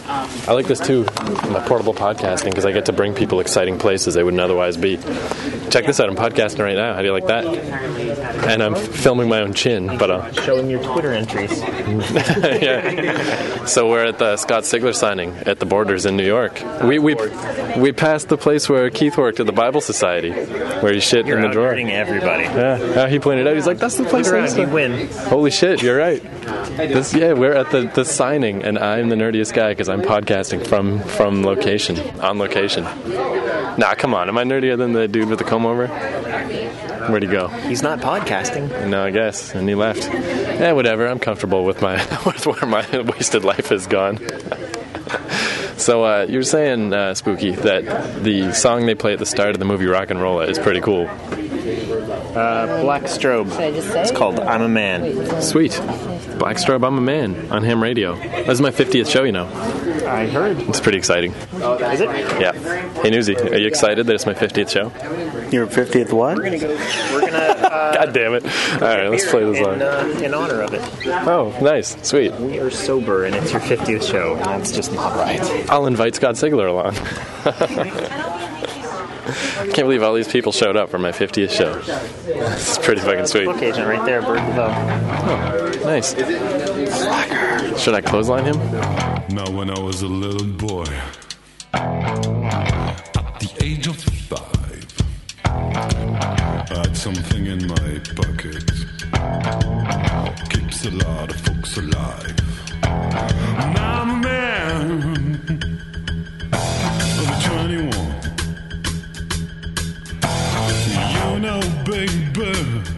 I like this too, my portable podcasting, because I get to bring people exciting places they wouldn't otherwise be. Check this out, I'm podcasting right now. How do you like that? And I'm filming my own chin, but showing your Twitter entries. Yeah. So we're at the Scott Sigler signing at the Borders in New York. We passed the place where Keith worked at the Bible Society, where he shit in the drawer. Everybody. Yeah. He pointed out. He's like, "That's the place." You win. Holy shit! You're right. We're at the signing, and I'm the nerdiest guy because I'm podcasting from location, on location. Nah, come on. Am I nerdier than the dude with the comb over? Where'd he go? He's not podcasting. No, I guess. And he left. Yeah, whatever. I'm comfortable with with where my wasted life has gone. So you were saying, Spooky, that the song they play at the start of the movie Rock and Rolla is pretty cool. Black Strobe. It's called I'm a Man. Sweet. Black Strobe, I'm a Man on ham radio. This is my 50th show, you know. I heard. It's pretty exciting. Is it? Yeah. Hey, Newsy, are you excited that it's my 50th show? Your 50th what? We're gonna God damn it. All right, let's play this song. In honor of it. Oh, nice. Sweet. We are sober, and it's your 50th show, and that's just not right. I'll invite Scott Sigler along. Can't believe all these people showed up for my 50th show. It's pretty fucking sweet. Book agent right there, Bert DeVoe. Oh, nice. Should I clothesline him? Now when I was a little boy, at the age of 5, I had something in my pocket. Keeps a lot of folks alive. And I'm a man of 21. You know, baby,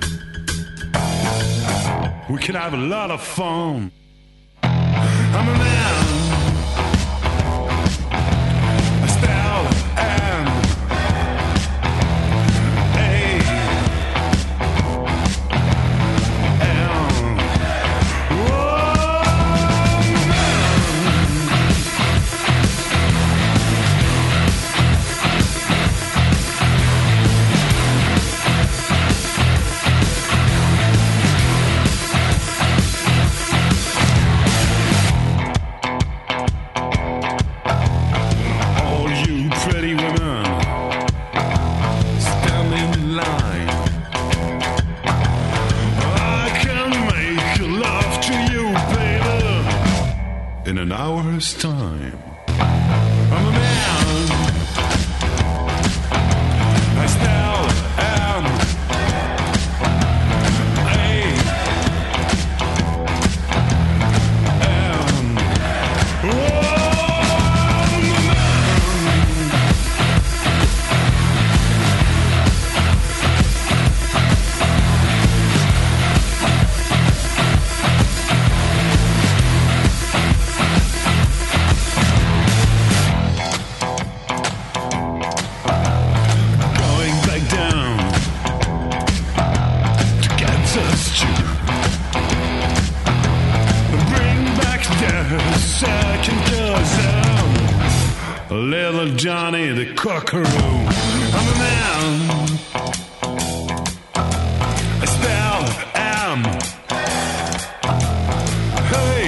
we can have a lot of fun. I'm a man. I style and time. I'm a man. I still am. Little Johnny the Cockaroo. I'm a man. I still am. Hey.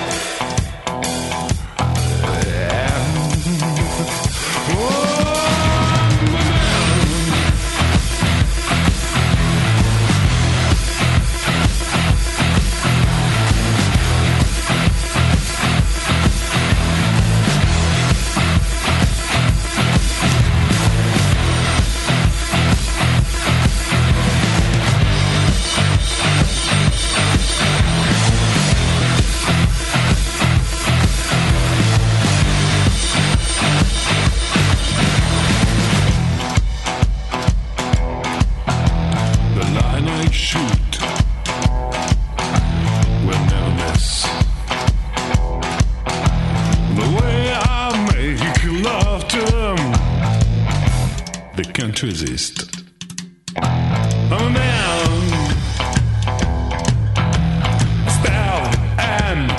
Resist. I'm a man. Style and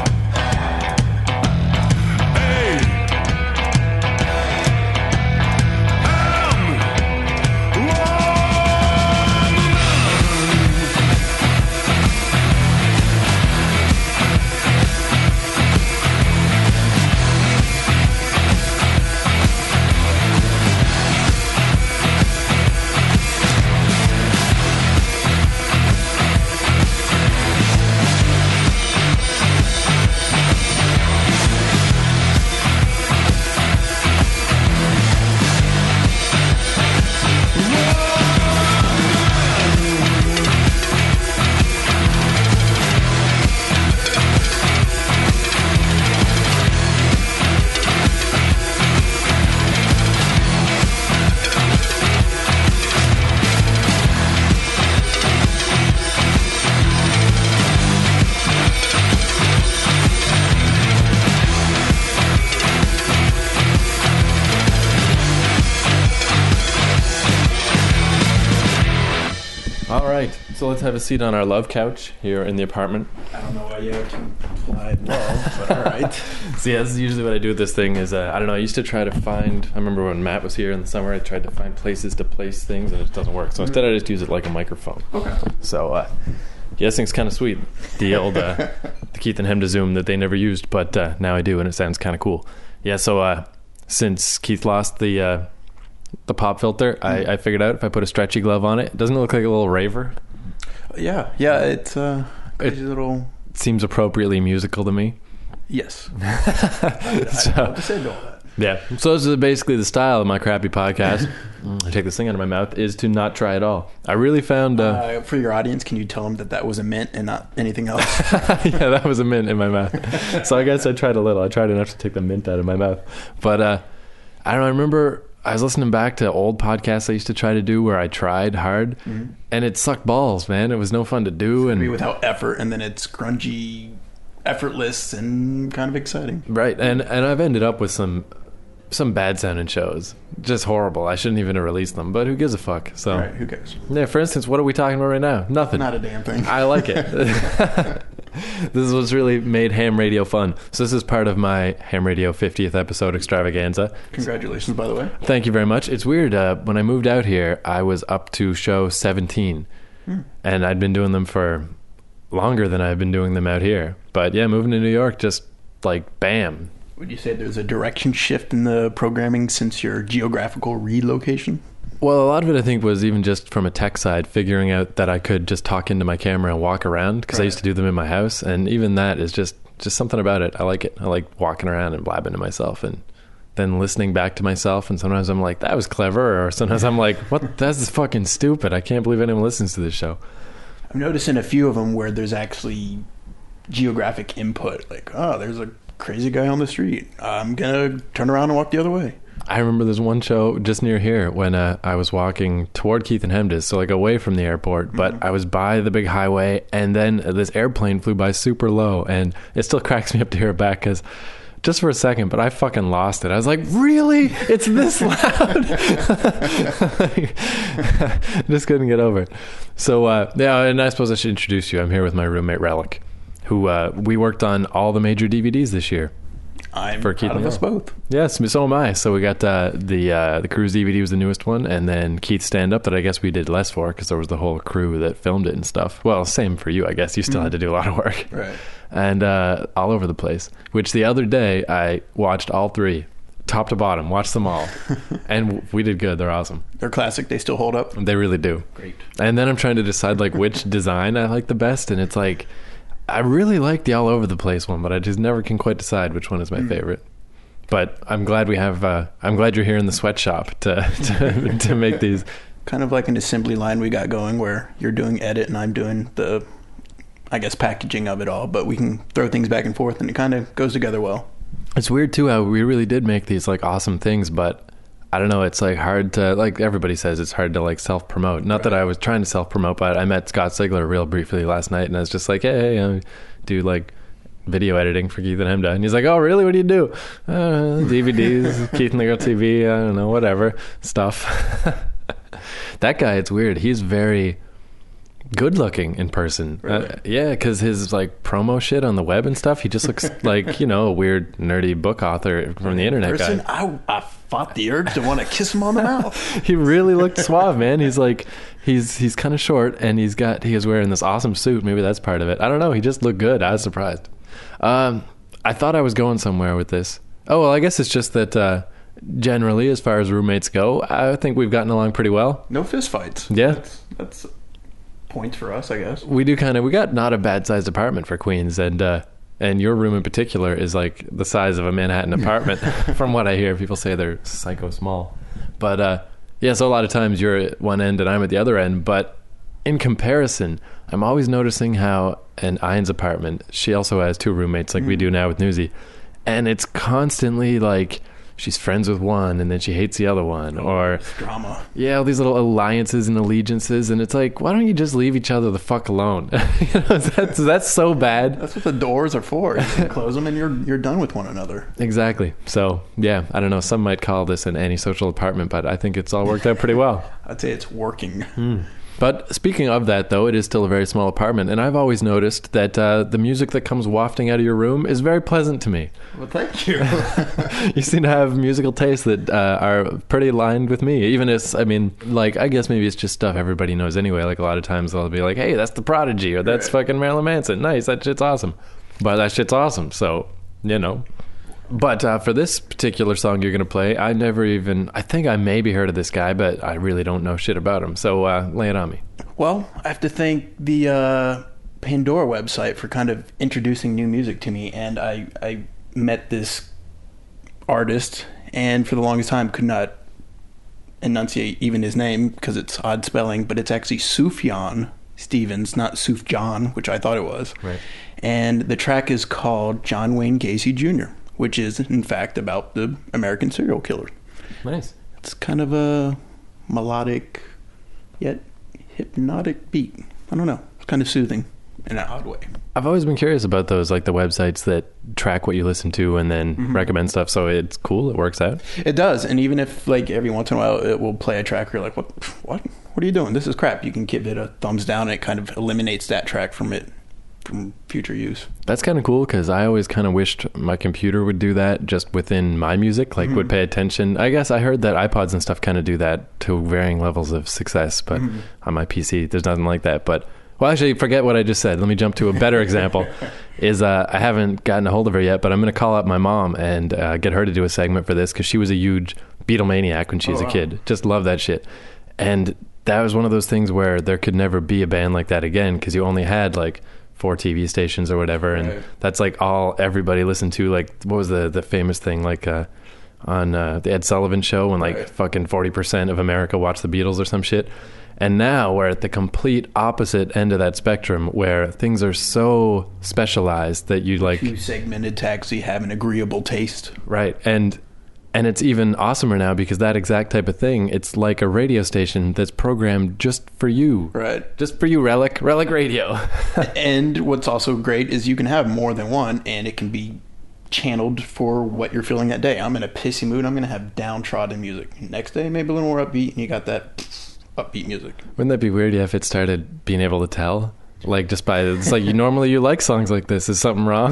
All right, so let's have a seat on our love couch here in the apartment. I don't know why you have to imply love, but all right. So yeah, this is usually what I do with this thing is, I don't know, I used to try to find, I remember when Matt was here in the summer, I tried to find places to place things and it doesn't work. So instead I just use it like a microphone. Okay. So, yeah, this thing's kind of sweet. The old the Keith and Hemda Zoom that they never used, but now I do and it sounds kind of cool. Yeah, so since Keith lost the pop filter, I figured out if I put a stretchy glove on it, doesn't it look like a little raver? Yeah, it's crazy little... It seems appropriately musical to me. Yes. I have to say to all that. Yeah. So this is basically the style of my crappy podcast. I take this thing out of my mouth, is to not try at all. I really found... for your audience, can you tell them that was a mint and not anything else? Yeah, that was a mint in my mouth. So I guess I tried a little. I tried enough to take the mint out of my mouth. But I don't know, I remember... I was listening back to old podcasts I used to try to do where I tried hard, and it sucked balls, man. It was no fun to do. And without effort, and then it's grungy, effortless, and kind of exciting. Right, and I've ended up with some bad sounding shows. Just horrible. I shouldn't even have released them, but who gives a fuck? So, right, who cares? Yeah, for instance, what are we talking about right now? Nothing. Not a damn thing. I like it. This is what's really made ham radio fun. So this is part of my ham radio 50th episode extravaganza. Congratulations, by the way. Thank you very much. It's weird. When I moved out here, I was up to show 17, and I'd been doing them for longer than I've been doing them out here. But yeah, moving to New York, just like bam. Would you say there's a direction shift in the programming since your geographical relocation? Well, a lot of it, I think, was even just from a tech side, figuring out that I could just talk into my camera and walk around, because I used to do them in my house, and even that is just something about it. I like it. I like walking around and blabbing to myself, and then listening back to myself, and sometimes I'm like, that was clever, or sometimes I'm like, what? That's fucking stupid. I can't believe anyone listens to this show. I'm noticing a few of them where there's actually geographic input, like, oh, there's a crazy guy on the street. I'm going to turn around and walk the other way. I remember there's one show just near here when I was walking toward Keith and Hemda's, so like away from the airport, but I was by the big highway, and then this airplane flew by super low, and it still cracks me up to hear it back, because just for a second, but I fucking lost it. I was like, really? It's this loud? Just couldn't get over it. So, yeah, and I suppose I should introduce you. I'm here with my roommate, Relic, who we worked on all the major DVDs this year. I'm for Keith proud of us both. Yes, so am I. So we got the Cruise DVD was the newest one, and then Keith's stand-up that I guess we did less for because there was the whole crew that filmed it and stuff. Well, same for you, I guess. You still had to do a lot of work. Right. And all over the place, which the other day I watched all three, top to bottom, watched them all. And we did good. They're awesome. They're classic. They still hold up. They really do. Great. And then I'm trying to decide like which design I like the best, and it's like, I really like the all over the place one, but I just never can quite decide which one is my favorite. But I'm glad we have. I'm glad you're here in the sweatshop to make these. Kind of like an assembly line we got going, where you're doing edit and I'm doing the, I guess, packaging of it all. But we can throw things back and forth, and it kind of goes together well. It's weird too how we really did make these like awesome things, but I don't know. It's like hard to, like everybody says, it's hard to like self promote. Not that I was trying to self promote, but I met Scott Sigler real briefly last night, and I was just like, hey, I do like video editing for Keith and Hemda, and he's like, oh really, what do you do? DVDs, Keith and the Girl TV, I don't know, whatever stuff. That guy, it's weird, he's very good looking in person. Really? Yeah, because his like promo shit on the web and stuff, he just looks like, you know, a weird nerdy book author from the internet person, guy. I fought the urge to want to kiss him on the mouth. He really looked suave, man. He's like, he's kind of short, and he was wearing this awesome suit. Maybe that's part of it. I don't know. He just looked good. I was surprised. I thought I was going somewhere with this. Oh, well, I guess it's just that generally, as far as roommates go, I think we've gotten along pretty well. No fist fights. Yeah. That's points for us, I guess. We got not a bad sized apartment for Queens, and your room in particular is like the size of a Manhattan apartment. From what I hear, people say they're psycho small. But yeah, so a lot of times you're at one end and I'm at the other end, but in comparison, I'm always noticing how in Ian's apartment, she also has two roommates like we do now with Newsy, and it's constantly like she's friends with one and then she hates the other one, or drama. Yeah, all these little alliances and allegiances, and it's like, why don't you just leave each other the fuck alone? You know, that's so bad. That's what the doors are for. You can close them and you're done with one another. Exactly. So yeah, I don't know, some might call this an antisocial apartment, but I think it's all worked out pretty well. I'd say it's working. But speaking of that, though, it is still a very small apartment, and I've always noticed that the music that comes wafting out of your room is very pleasant to me. Well, thank you. You seem to have musical tastes that are pretty aligned with me. Even as, I mean, like, I guess maybe it's just stuff everybody knows anyway. Like, a lot of times they'll be like, hey, that's The Prodigy, or that's fucking Marilyn Manson. Nice, that shit's awesome. But that shit's awesome, so, you know. But for this particular song you're going to play, I think I maybe heard of this guy, but I really don't know shit about him. So lay it on me. Well, I have to thank the Pandora website for kind of introducing new music to me. And I met this artist, and for the longest time could not enunciate even his name because it's odd spelling, but it's actually Sufjan Stevens, not Sufjan, which I thought it was. Right. And the track is called John Wayne Gacy Jr., which is, in fact, about the American serial killer. Nice. It's kind of a melodic, yet hypnotic beat. I don't know. It's kind of soothing in an odd way. I've always been curious about those, like the websites that track what you listen to and then recommend stuff. So it's cool. It works out. It does. And even if, like, every once in a while it will play a track where you're like, what are you doing? This is crap. You can give it a thumbs down, and it kind of eliminates that track from future use. That's kind of cool, because I always kind of wished my computer would do that just within my music, like would pay attention. I guess I heard that iPods and stuff kind of do that to varying levels of success, but on my PC there's nothing like that. But well, actually, forget what I just said. Let me jump to a better example. Is I haven't gotten a hold of her yet, but I'm going to call up my mom and get her to do a segment for this, because she was a huge Beatlemaniac when she was a kid. Just loved that shit. And that was one of those things where there could never be a band like that again, because you only had like 4 TV stations or whatever, and that's like all everybody listened to. Like, what was the famous thing, like on the Ed Sullivan Show, when like fucking 40% of America watched the Beatles or some shit. And now we're at the complete opposite end of that spectrum, where things are so specialized that you like too segmented to actually have an agreeable taste. Right. And it's even awesomer now, because that exact type of thing, it's like a radio station that's programmed just for you. Right. Just for you, Relic Radio. And what's also great is you can have more than one, and it can be channeled for what you're feeling that day. I'm in a pissy mood, I'm going to have downtrodden music. Next day, maybe a little more upbeat, and you got that upbeat music. Wouldn't that be weird if it started being able to tell? Like, just by, it's like, normally you like songs like this. Is something wrong?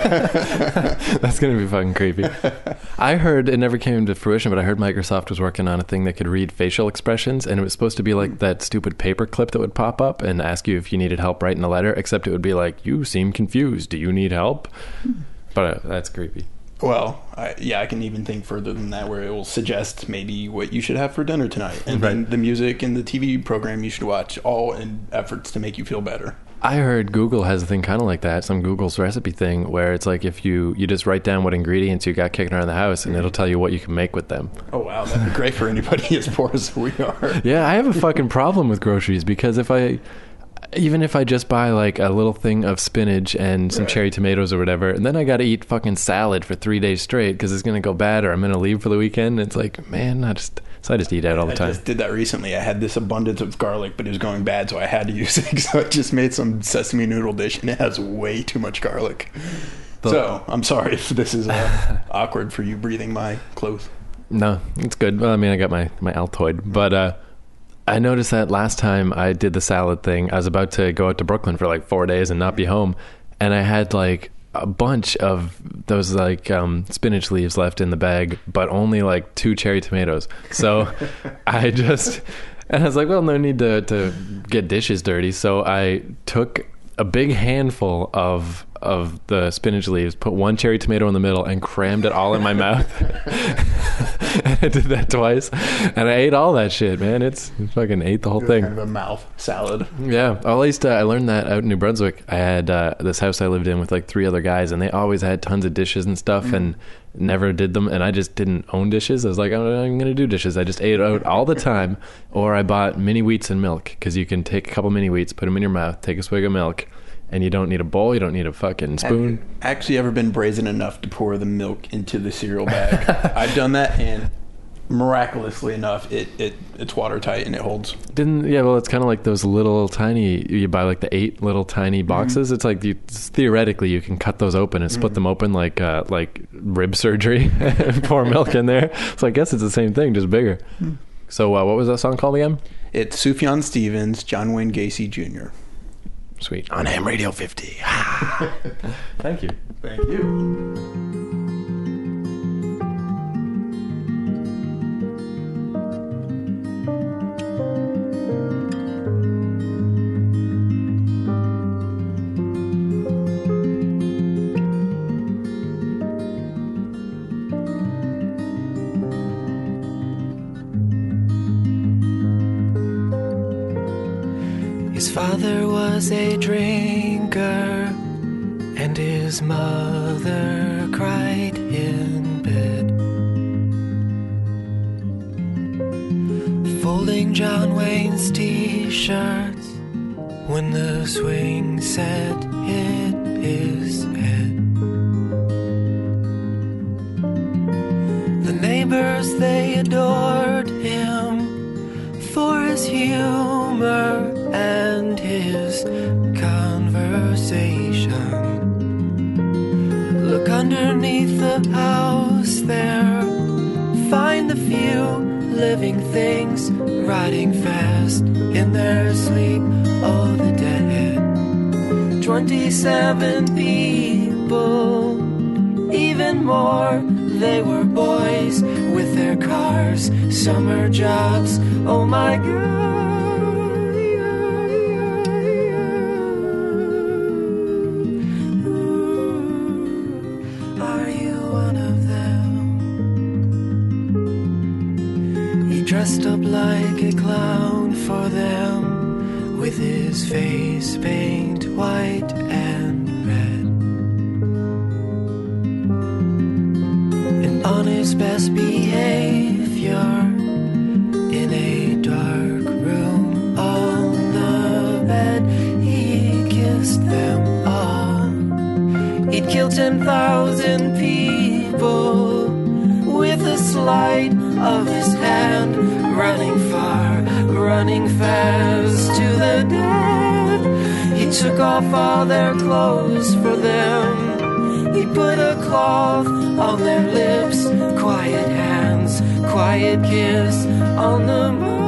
That's going to be fucking creepy. I heard, it never came to fruition, but I heard Microsoft was working on a thing that could read facial expressions, and it was supposed to be like that stupid paper clip that would pop up and ask you if you needed help writing a letter, except it would be like, you seem confused. Do you need help? But that's creepy. Well, I can even think further than that, where it will suggest maybe what you should have for dinner tonight, and then the music and the TV program you should watch, all in efforts to make you feel better. I heard Google has a thing kind of like that, some Google's recipe thing, where it's like if you just write down what ingredients you got kicking around the house, and it'll tell you what you can make with them. Oh, wow, that'd be great for anybody as poor as we are. Yeah, I have a fucking problem with groceries, because even if I just buy like a little thing of spinach and some cherry tomatoes or whatever, and then I got to eat fucking salad for 3 days straight because it's going to go bad, or I'm going to leave for the weekend. It's like, man, I just eat out all the time. I just did that recently. I had this abundance of garlic, but it was going bad, so I had to use it. So I just made some sesame noodle dish, and it has way too much garlic. So I'm sorry if this is awkward for you breathing my clothes. No, it's good. Well, I mean, I got my Altoid, but I noticed that last time I did the salad thing, I was about to go out to Brooklyn for like 4 days and not be home, and I had like a bunch of those like spinach leaves left in the bag, but only like 2 cherry tomatoes. So I was like, well, no need to get dishes dirty. So I took a big handful of the spinach leaves, put 1 cherry tomato in the middle, and crammed it all in my mouth. I did that twice, and I ate all that shit, man. I fucking ate the whole thing. Kind of a mouth salad. Yeah, well, at least I learned that out in New Brunswick. I had this house I lived in with like 3 other guys, and they always had tons of dishes and stuff, and never did them. And I just didn't own dishes. I was like, I'm gonna do dishes. I just ate out all the time, or I bought mini wheats and milk, because you can take a couple mini wheats, put them in your mouth, take a swig of milk. And you don't need a bowl, you don't need a fucking spoon. Have you actually ever been brazen enough to pour the milk into the cereal bag? I've done that, and miraculously enough, it's watertight and it holds. Well, it's kind of like those little tiny, you buy like the 8 little tiny boxes. It's like theoretically you can cut those open and split them open like rib surgery and pour milk in there. So I guess it's the same thing, just bigger. So what was that song called again? It's Sufjan Stevens, John Wayne Gacy Jr. Sweet. On Ham Radio 50. Thank you. Thank you. His father was a drinker, and his mother cried in bed. Folding John Wayne's t-shirts when the swing set hit his head. The neighbors, they adored him for his humor and his conversation. Look underneath the house there, find the few living things riding fast in their sleep. Oh, the dead. 27 people, even more. They were boys with their cars, summer jobs. Oh my God. Dressed up like a clown for them, with his face paint white and red. And on his best behavior, in a dark room on the bed, he kissed them all. He'd killed 10,000 people with a sleight of his hand, running far, running fast to the dead. He took off all their clothes for them. He put a cloth on their lips, quiet hands, quiet kiss on the moon.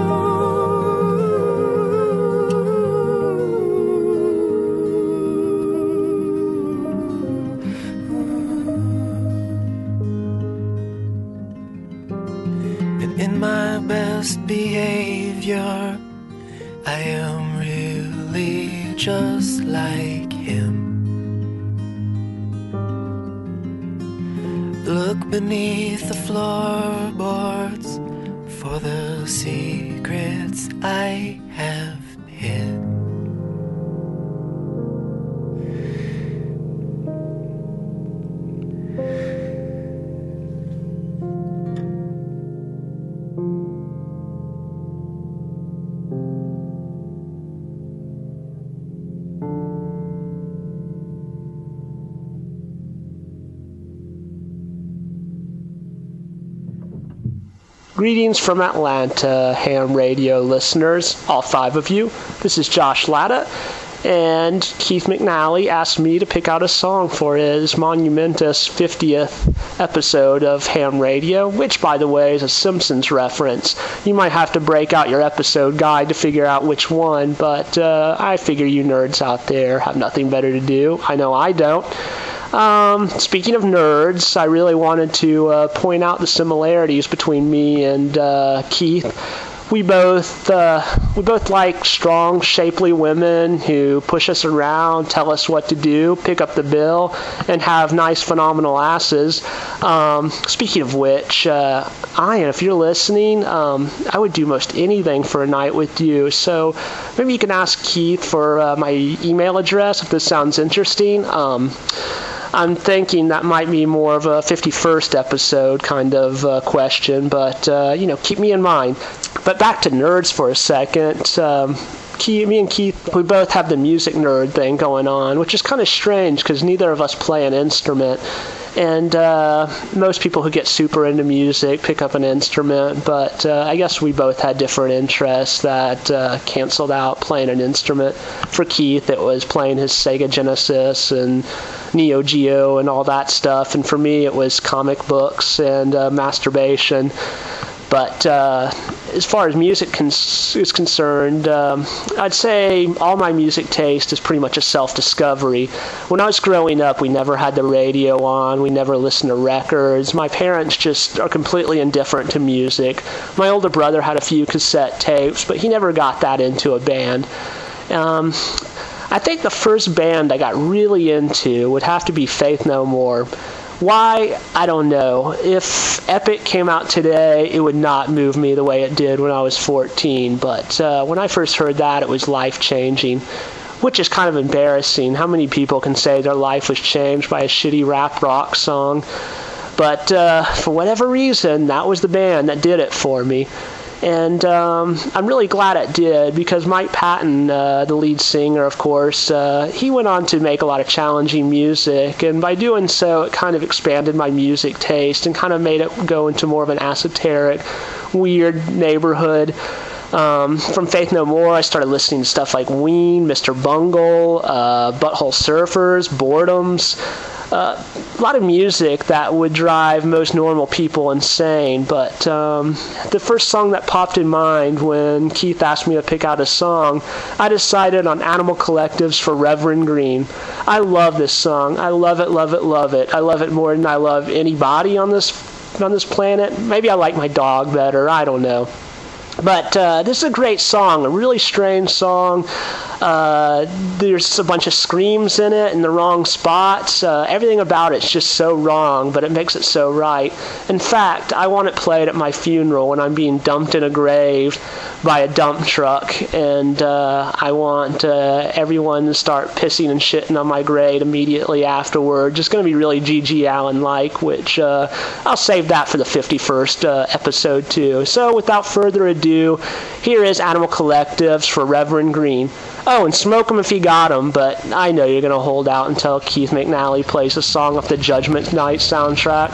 In my best behavior, I am really just like him. Look beneath the floorboards for the secrets I have hid. Greetings from Atlanta, Ham Radio listeners, all 5 of you. This is Josh Latta, and Keith McNally asked me to pick out a song for his monumentous 50th episode of Ham Radio, which, by the way, is a Simpsons reference. You might have to break out your episode guide to figure out which one, but I figure you nerds out there have nothing better to do. I know I don't. Speaking of nerds, I really wanted to point out the similarities between me and Keith. We both like strong, shapely women who push us around, tell us what to do, pick up the bill, and have nice, phenomenal asses. Speaking of which, Ian, if you're listening, I would do most anything for a night with you. So maybe you can ask Keith for my email address if this sounds interesting. I'm thinking that might be more of a 51st episode kind of question, but, keep me in mind. But back to nerds for a second. Me and Keith, we both have the music nerd thing going on, which is kind of strange because neither of us play an instrument. And most people who get super into music pick up an instrument, but I guess we both had different interests that canceled out playing an instrument. For Keith, it was playing his Sega Genesis and Neo Geo and all that stuff, and for me, it was comic books and masturbation. But as far as music is concerned, I'd say all my music taste is pretty much a self-discovery. When I was growing up, we never had the radio on. We never listened to records. My parents just are completely indifferent to music. My older brother had a few cassette tapes, but he never got that into a band. I think the first band I got really into would have to be Faith No More. Why? I don't know. If Epic came out today, it would not move me the way it did when I was 14. But when I first heard that, it was life-changing, which is kind of embarrassing. How many people can say their life was changed by a shitty rap rock song? But for whatever reason, that was the band that did it for me. And I'm really glad it did, because Mike Patton, the lead singer, of course, he went on to make a lot of challenging music, and by doing so, it kind of expanded my music taste and kind of made it go into more of an esoteric, weird neighborhood. From Faith No More, I started listening to stuff like Ween, Mr. Bungle, Butthole Surfers, Boredoms, a lot of music that would drive most normal people insane. But the first song that popped in mind when Keith asked me to pick out a song, I decided on Animal Collective's For Reverend Green. I love this song. I love it, love it, love it. I love it more than I love anybody on this planet. Maybe I like my dog better. I don't know. But this is a great song, a really strange song. There's a bunch of screams in it in the wrong spots. Everything about it's just so wrong, but it makes it so right. In fact, I want it played at my funeral when I'm being dumped in a grave by a dump truck, and I want everyone to start pissing and shitting on my grave immediately afterward. Just going to be really G.G. Allen-like, which I'll save that for the 51st episode too. So without further ado, here is Animal Collective's For Reverend Green. Oh, and smoke 'em if you got 'em, but I know you're going to hold out until Keith McNally plays a song off the Judgment Night soundtrack.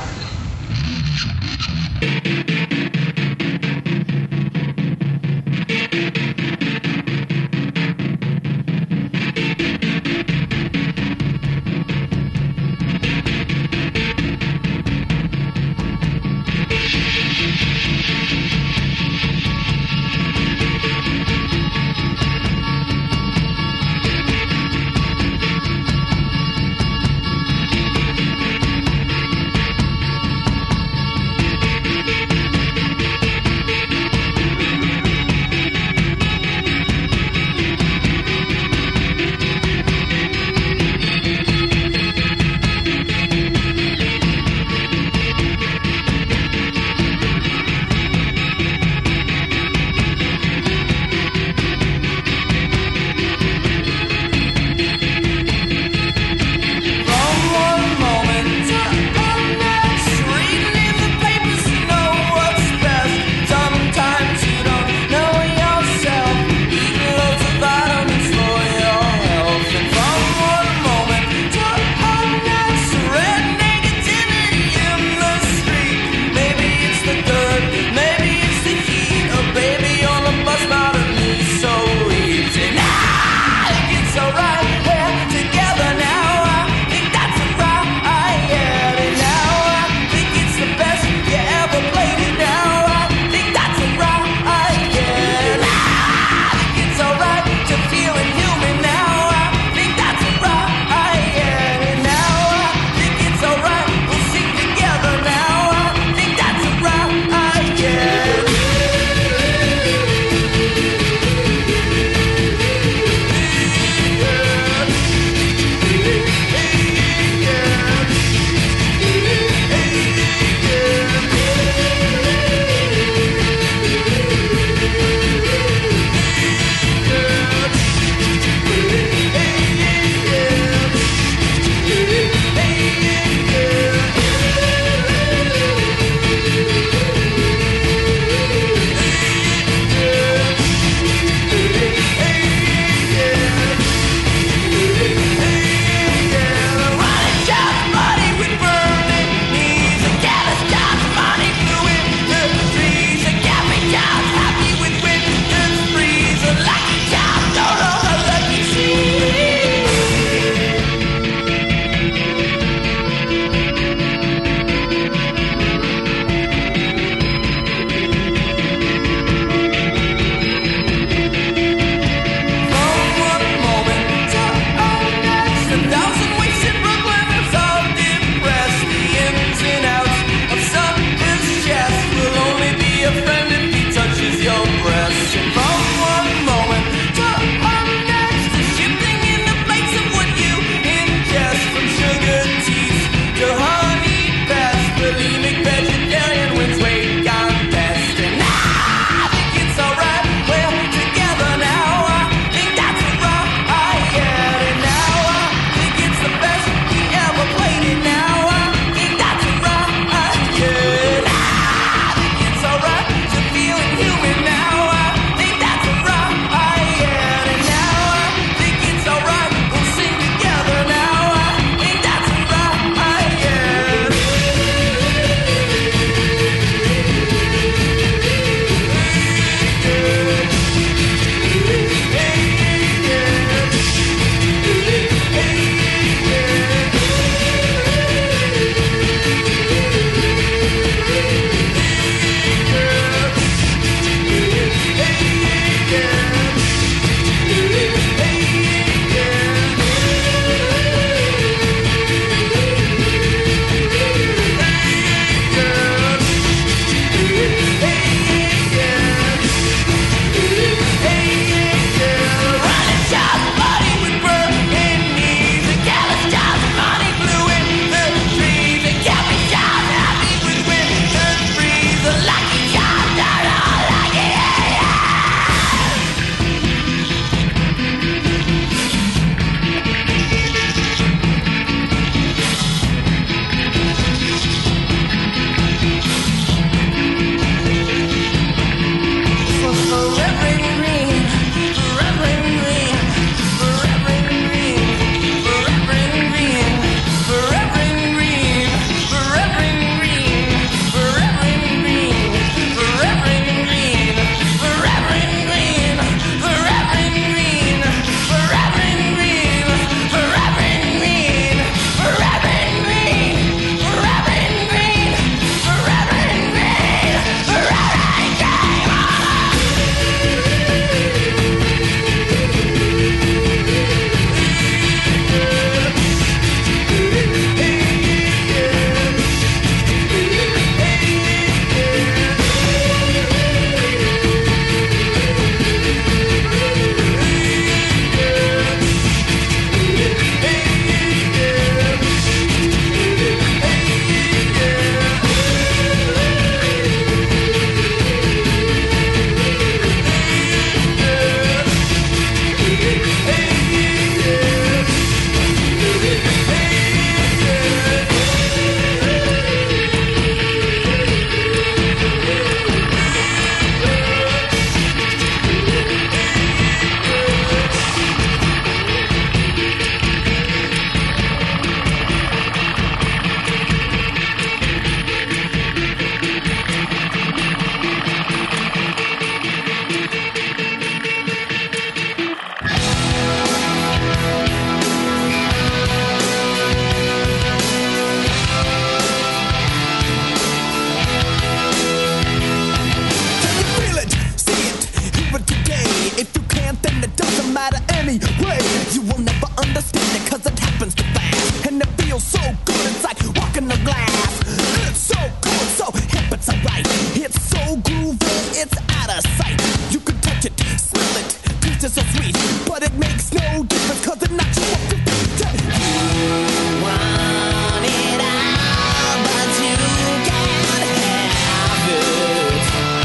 it's out of sight. You can touch it, smell it, taste it so sweet, but it makes no difference 'cause it knocks you off your feet. You want it all, but you can't have it.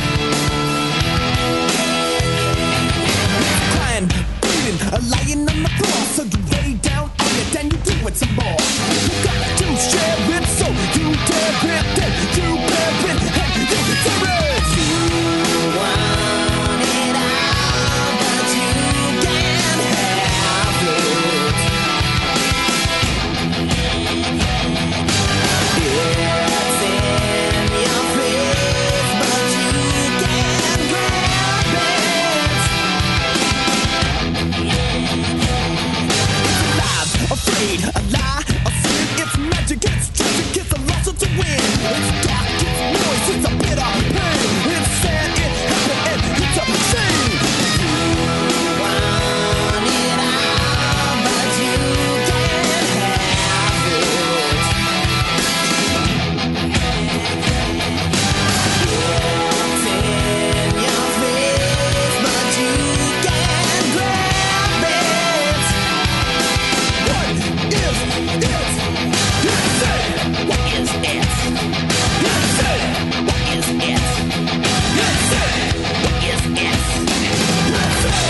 Crying, bleeding, lying on the floor, so you lay down on it, then you do it some more. You got to share it, so you dare it, then you bear it, and you deserve it. You want it all, but you can't have it. It's in your face, but you can't grab it. Alive, afraid, a lie, a sin. It's magic, it's tragic, it's a loss or to win. It's dark, it's noise, it's a bitter pain. It's sad, it happened, and it's a shame. You want it all, but you can't have it. It's in your face, but you can't grab it. What is it? You say, what is it? You say, what is it? You say, what is it? You say.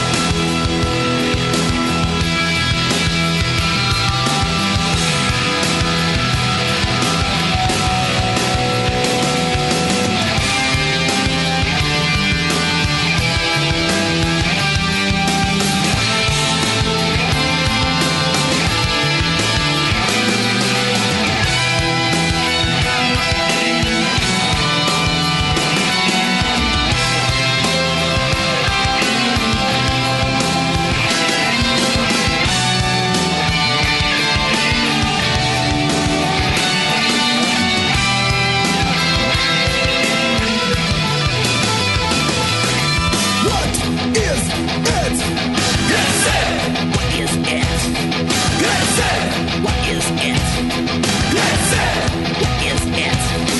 What is it? You say, what is it? You say, what is it? You say, what is it?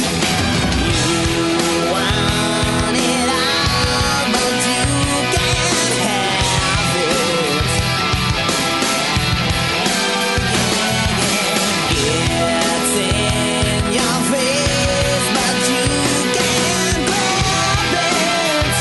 You want it all, but you can't have it. It's in your face, but you can't grab it.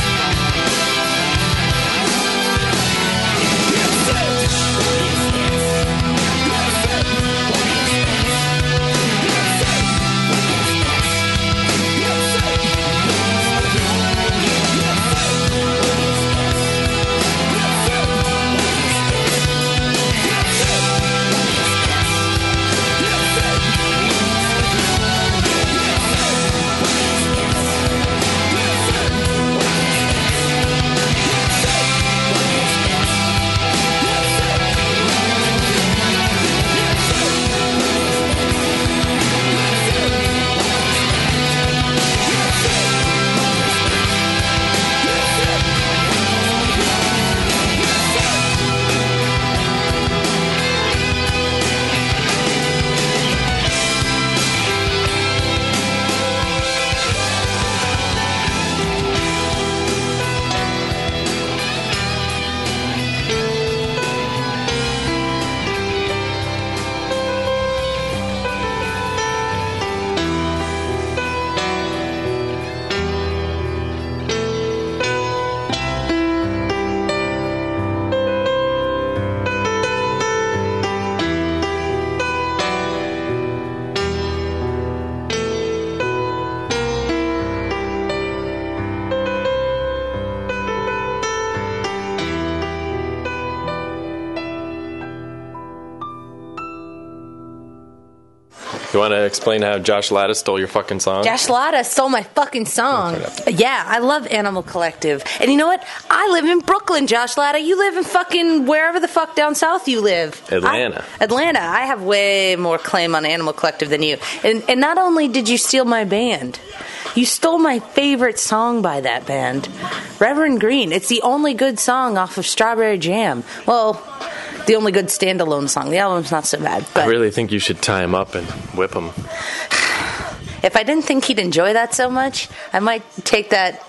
You want to explain how Josh Latta stole your fucking song? Josh Latta stole my fucking song. Yeah, I love Animal Collective. And you know what? I live in Brooklyn, Josh Latta. You live in fucking wherever the fuck down south you live. Atlanta. Atlanta. I have way more claim on Animal Collective than you. And not only did you steal my band, you stole my favorite song by that band, Reverend Green. It's the only good song off of Strawberry Jam. Well, the only good standalone song. The album's not so bad. But I really think you should tie him up and whip him. If I didn't think he'd enjoy that so much, I might take that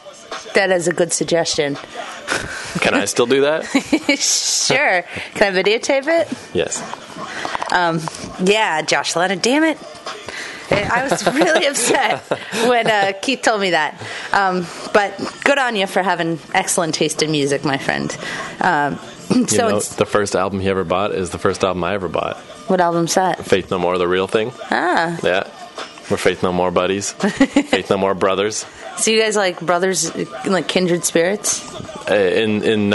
that as a good suggestion. Can I still do that? Sure. Can I videotape it? Yes. Yeah, Josh Latta, damn it. I was really upset when Keith told me that. But good on you for having excellent taste in music, my friend. The first album he ever bought is the first album I ever bought. What album's that? Faith No More, The Real Thing. Ah. Yeah. We're Faith No More buddies. Faith No More brothers. So you guys like brothers, like kindred spirits? In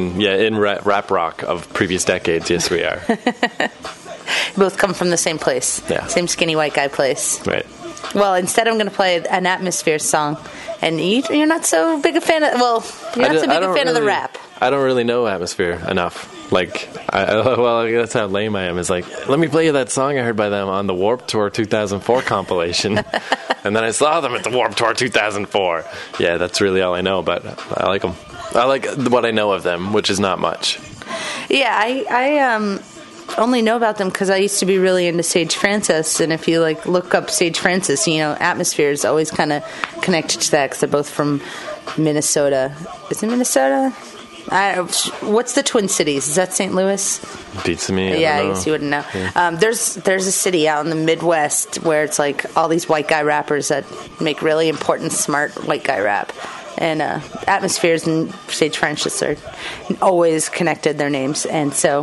rap rock of previous decades, yes we are. Both come from the same place. Yeah. Same skinny white guy place. Right. Well, instead I'm going to play an Atmosphere song. And you're not so big a fan of, you're not so big a fan of the rap. I don't really know Atmosphere enough. Like, that's how lame I am. Is like, let me play you that song I heard by them on the Warped Tour 2004 compilation. And then I saw them at the Warped Tour 2004. Yeah, that's really all I know, but I like them. I like what I know of them, which is not much. Yeah, I only know about them because I used to be really into Sage Francis, and if you look up Sage Francis, Atmosphere is always kind of connected to that because they're both from Minnesota. Is it Minnesota? What's the Twin Cities? Is that St. Louis? Beats me. I guess you wouldn't know. Yeah. There's a city out in the Midwest where it's like all these white guy rappers that make really important, smart white guy rap. And Atmospheres and Sage Francis are always connected, their names, and so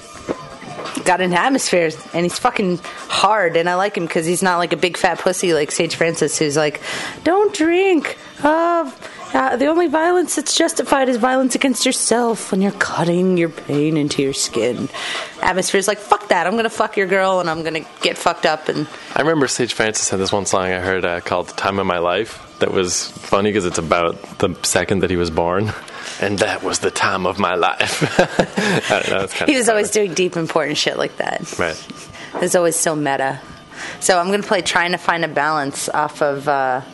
got into Atmospheres, and he's fucking hard, and I like him because he's not like a big fat pussy like Sage Francis, who's like, don't drink. The only violence that's justified is violence against yourself when you're cutting your pain into your skin. Atmosphere's like, fuck that, I'm going to fuck your girl and I'm going to get fucked up. And I remember Sage Francis had this one song I heard called The Time of My Life that was funny because it's about the second that he was born. And that was the time of my life. I don't know, it's kind he was always doing deep, important shit like that. Right. It was always so meta. So I'm going to play Trying to Find a Balance off of...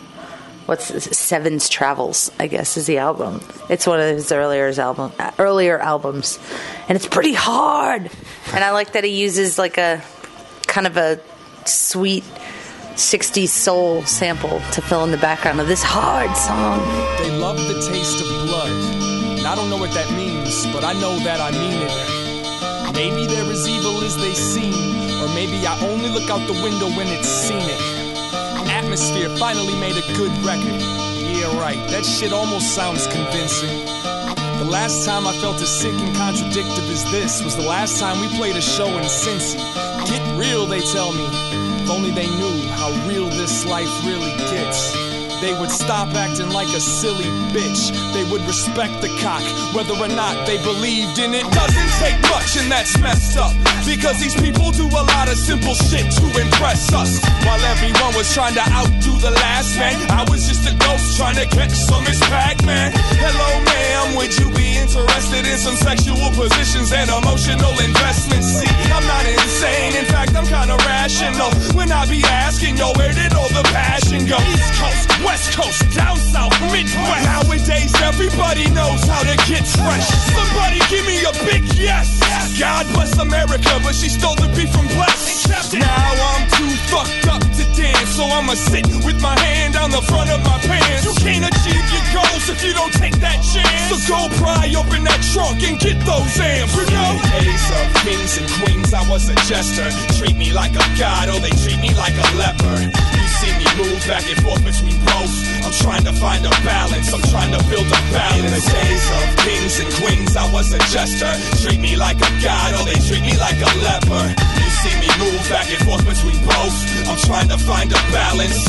Seven's Travels, I guess, is the album. It's one of his earlier albums. And it's pretty hard. And I like that he uses like a kind of a sweet 60s soul sample to fill in the background of this hard song. They love the taste of blood. And I don't know what that means, but I know that I mean it. Maybe they're as evil as they seem, or maybe I only look out the window when it's scenic. Atmosphere finally made a good record. Yeah, right, that shit almost sounds convincing. The last time I felt as sick and contradictive as this was the last time we played a show in Cincy. Get real, they tell me. If only they knew how real this life really gets. They would stop acting like a silly bitch. They would respect the cock, whether or not they believed in it. Doesn't take much, and that's messed up, because these people do a lot of simple shit to impress us. While everyone was trying to outdo the last man, I was just a ghost trying to catch some Miss Pac-Man. Hello, ma'am, would you be interested in some sexual positions and emotional investments? See, I'm not insane, in fact, I'm kinda rational when I be asking, yo, where did all the passion go? East Coast, West Coast, down south, Midwest. Nowadays everybody knows how to get fresh. Somebody give me a big yes. God bless America, but she stole the beef from Bless. Now I'm too fucked up to dance, so I'ma sit with my hand on the front of my pants. You can't achieve your goals if you don't take that chance. So go pry open that trunk and get those amps. You know, days of kings and queens, I was a jester. Treat me like a god, or they treat me like a leper. See me move back and forth between both. I'm trying to find a balance, I'm trying to build a balance. In the days of kings and queens, I was a jester. Treat me like a god, or they treat me like a leper. You see me move back and forth between both. I'm trying to find a balance.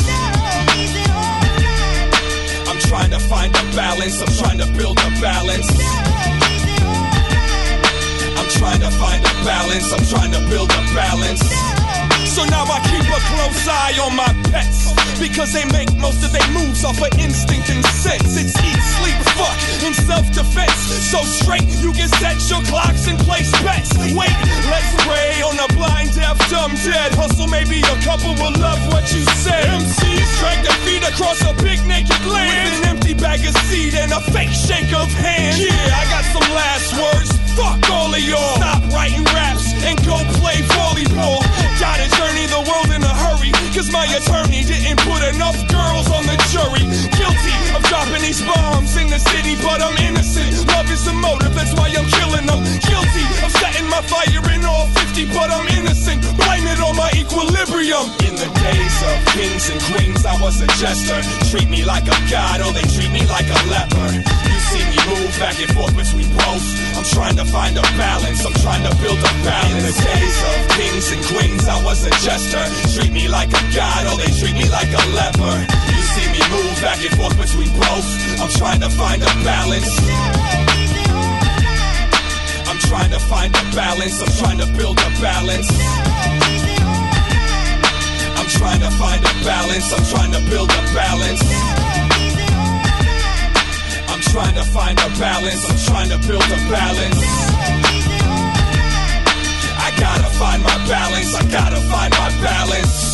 I'm trying to find a balance, I'm trying to build a balance. I'm trying to find a balance, I'm trying to build a balance. So now I keep a close eye on my pets, because they make most of their moves off of instinct and sense. It's eat, sleep, fuck, and self-defense. So straight, you can set your clocks and place bets. Wait, let's pray on a blind, deaf, dumb, dead. Hustle, maybe a couple will love what you said. MCs drag their feet across a big naked land with an empty bag of seed and a fake shake of hands. Yeah, I got some last words. Fuck all of y'all. Stop writing raps and go play volleyball. Gotta journey the world in a hurry, cause my attorney didn't put enough girls on the jury. Guilty of dropping these bombs city, but I'm innocent. Love is the motive, that's why I'm killing them. Guilty of setting my fire in all 50, but I'm innocent. Blame it on my equilibrium. In the days of kings and queens, I was a jester. Treat me like a god, or they treat me like a leper. You see me move back and forth between both. I'm trying to find a balance, I'm trying to build a balance. In the days of kings and queens, I was a jester. Treat me like a god, or they treat me like a leper. You see me move back and forth between both. I'm trying to find a balance. I'm trying to find a balance, I'm trying to build a balance. I'm trying to find a balance, I'm trying to build a balance. I'm trying to find a balance, I'm trying to build a balance. I gotta find my balance, I gotta find my balance.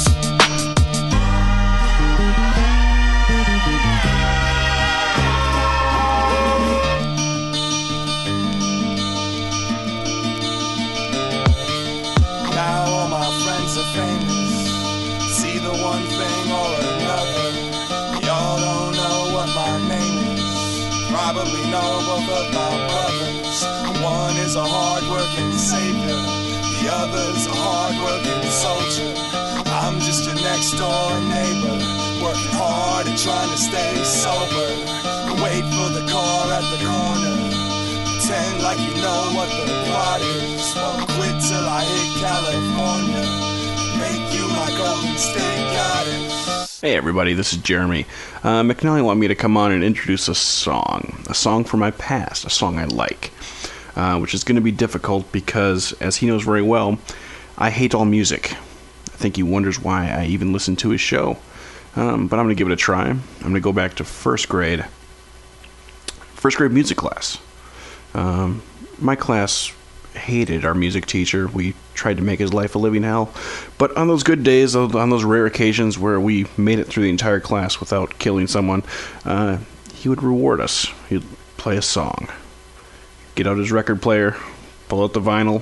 Now all my friends are famous. See the one thing or another. Y'all don't know what my name is. Probably know both of my brothers. One is a hard-working savior. The other's a hard-working soldier. I'm just your next-door neighbor, working hard and trying to stay sober. Wait for the car at the corner. Pretend like you know what the plot is. Won't quit till I hit California. Make you my Golden State Goddess. Hey everybody, this is Jeremy. McNally wanted me to come on and introduce a song from my past, a song I like, which is going to be difficult because, as he knows very well, I hate all music. I think he wonders why I even listen to his show, but I'm going to give it a try. I'm going to go back to first grade music class. My class hated our music teacher. We tried to make his life a living hell. But on those good days, on those rare occasions where we made it through the entire class without killing someone, he would reward us. He'd play a song. Get out his record player, pull out the vinyl,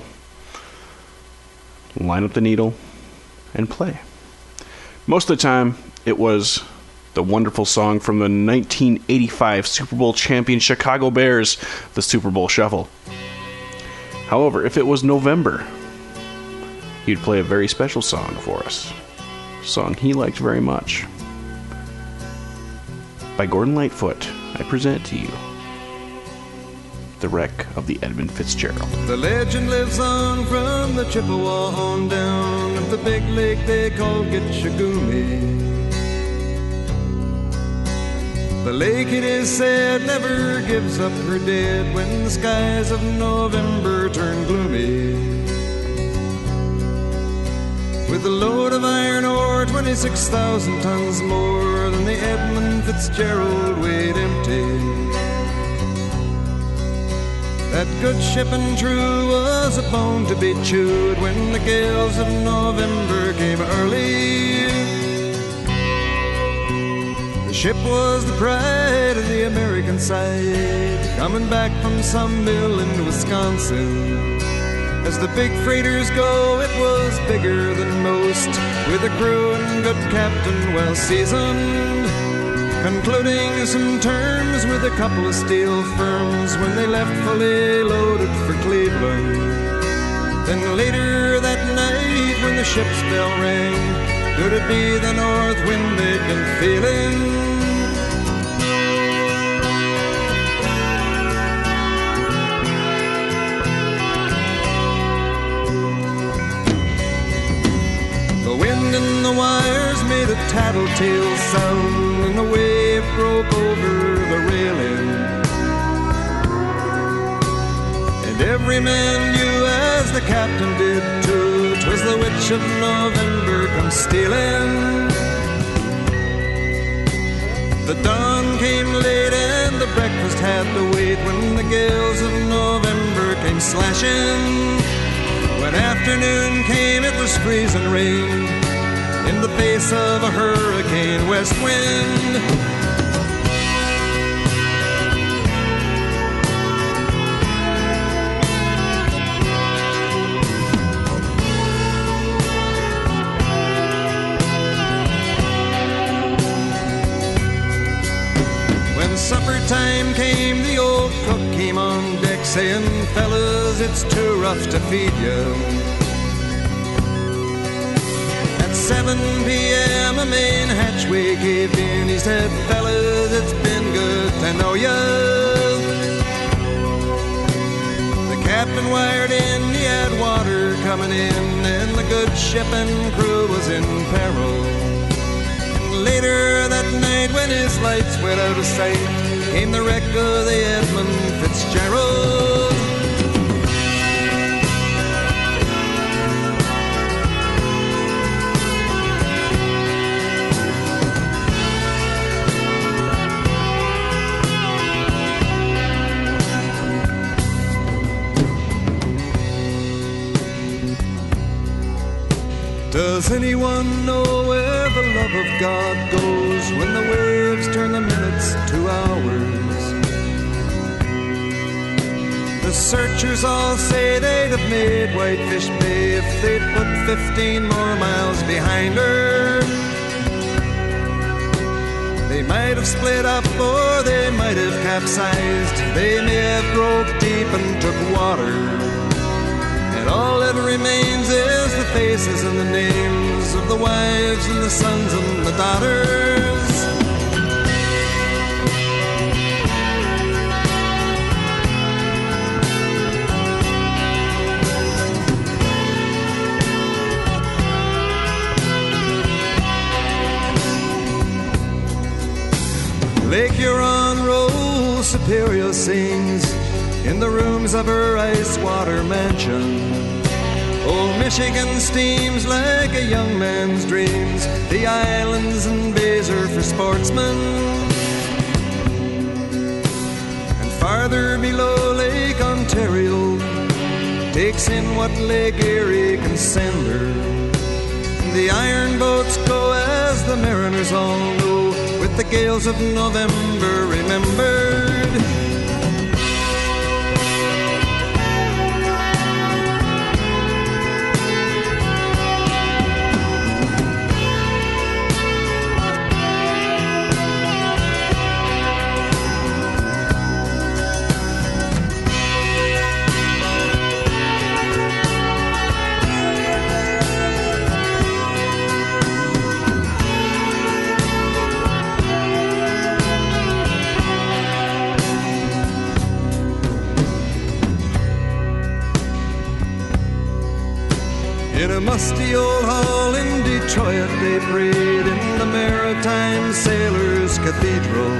line up the needle, and play. Most of the time, it was the wonderful song from the 1985 Super Bowl champion Chicago Bears, the Super Bowl Shuffle. However, if it was November, he'd play a very special song for us. A song he liked very much. By Gordon Lightfoot, I present to you The Wreck of the Edmund Fitzgerald. The legend lives on from the Chippewa on down of the big lake they call Gitchagumi. The lake, it is said, never gives up her dead when the skies of November turn gloomy. With a load of iron ore, 26,000 tons more than the Edmund Fitzgerald weighed empty. That good ship and true was a bone to be chewed when the gales of November came early. The ship was the pride of the American side, coming back from some mill in Wisconsin. As the big freighters go, it was bigger than most, with a crew and good captain well seasoned, concluding some terms with a couple of steel firms when they left fully loaded for Cleveland. Then later that night when the ship's bell rang, could it be the north wind they'd been feeling? The wind in the wires made a tattletale sound, and the wave broke over the railing. And every man knew, as the captain did too, 'twas the witch of November come stealing. The dawn came late and the breakfast had to wait when the gales of November came slashing. When afternoon came, it was freezing rain in the face of a hurricane west wind. supper time came, the old cook came on deck saying, fellas, it's too rough to feed you. At 7 p.m. a main hatchway caved in. He said, fellas, it's been good to know you. The captain wired in, he had water coming in, and the good ship and crew was in peril. Later that night when his lights went out of sight, came the wreck of the Edmund Fitzgerald. Does anyone know where the love of God goes when the waves turn the minutes to hours? The searchers all say they'd have made Whitefish Bay if they'd put 15 more miles behind her. They might have split up or they might have capsized. They may have broke deep and took water. All that remains is the faces and the names of the wives and the sons and the daughters. Lake Huron rolls, Superior sings in the rooms of her ice water mansion. Old Michigan steams like a young man's dreams. The islands and bays are for sportsmen. And farther below, Lake Ontario takes in what Lake Erie can send her. The iron boats go, as the mariners all know, with the gales of November remembered. In a musty old hall in Detroit, they prayed in the Maritime Sailors Cathedral.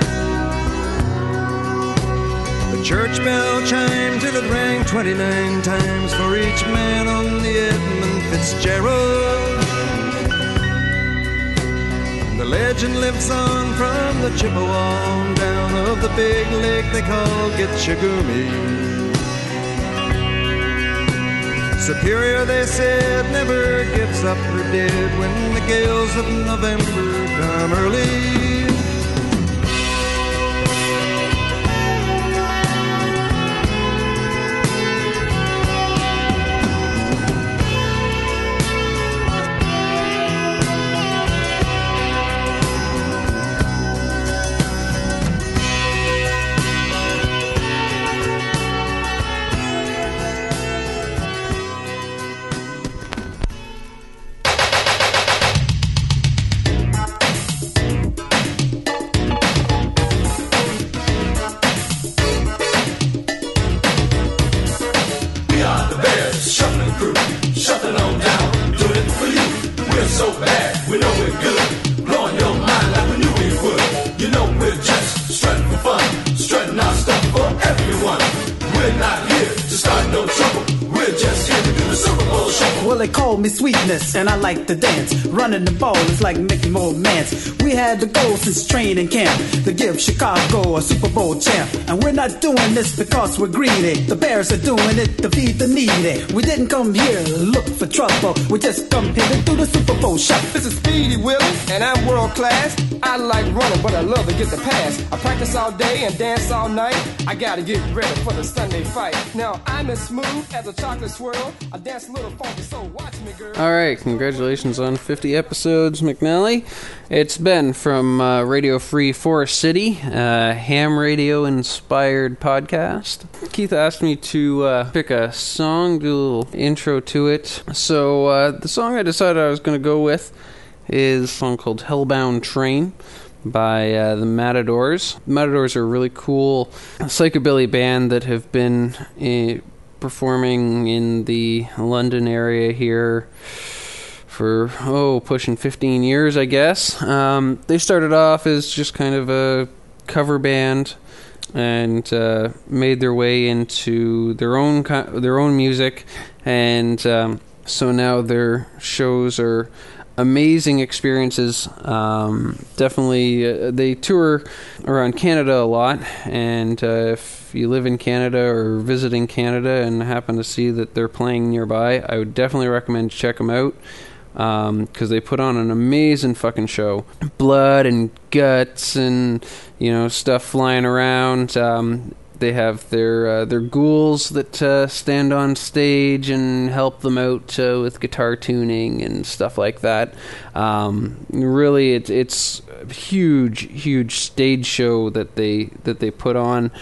The church bell chimed till it rang 29 times for each man on the Edmund Fitzgerald. And the legend lives on from the Chippewa down of the big lake they call Gitchagumi. Superior, they said, never gives up her dead when the gales of November come early. And I like to dance. Running the ball is like making more mans. We had the goal since training camp to give Chicago a Super Bowl champ. And we're not doing this because we're greedy. The Bears are doing it to feed the needy. We didn't come here to look for trouble. We just come here to do the Super Bowl shop. This is Speedy Willie, and I'm world class. I like running, but I love to get the pass. I practice all day and dance all night. I gotta get ready for the Sunday fight. Now I'm as smooth as a chocolate swirl. I dance a little funky, so watch me, girl. Alright, congratulations on 50 episodes, McNally. It's Ben from Radio Free Forest City, ham radio inspired podcast. Keith asked me to pick a song, do a little intro to it. So the song I decided I was going to go with is a song called Hellbound Train by the Matadors. The Matadors are a really cool psychobilly band that have been performing in the London area here for, pushing 15 years, I guess. They started off as just kind of a cover band and made their way into their own music, and so now their shows are amazing experiences. Definitely, they tour around Canada a lot, and if you live in Canada or visiting Canada and happen to see that they're playing nearby, I would definitely recommend check them out, because they put on an amazing fucking show. Blood and guts and, stuff flying around. They have their ghouls that stand on stage and help them out with guitar tuning and stuff like that. Really, it's a huge stage show that they put on,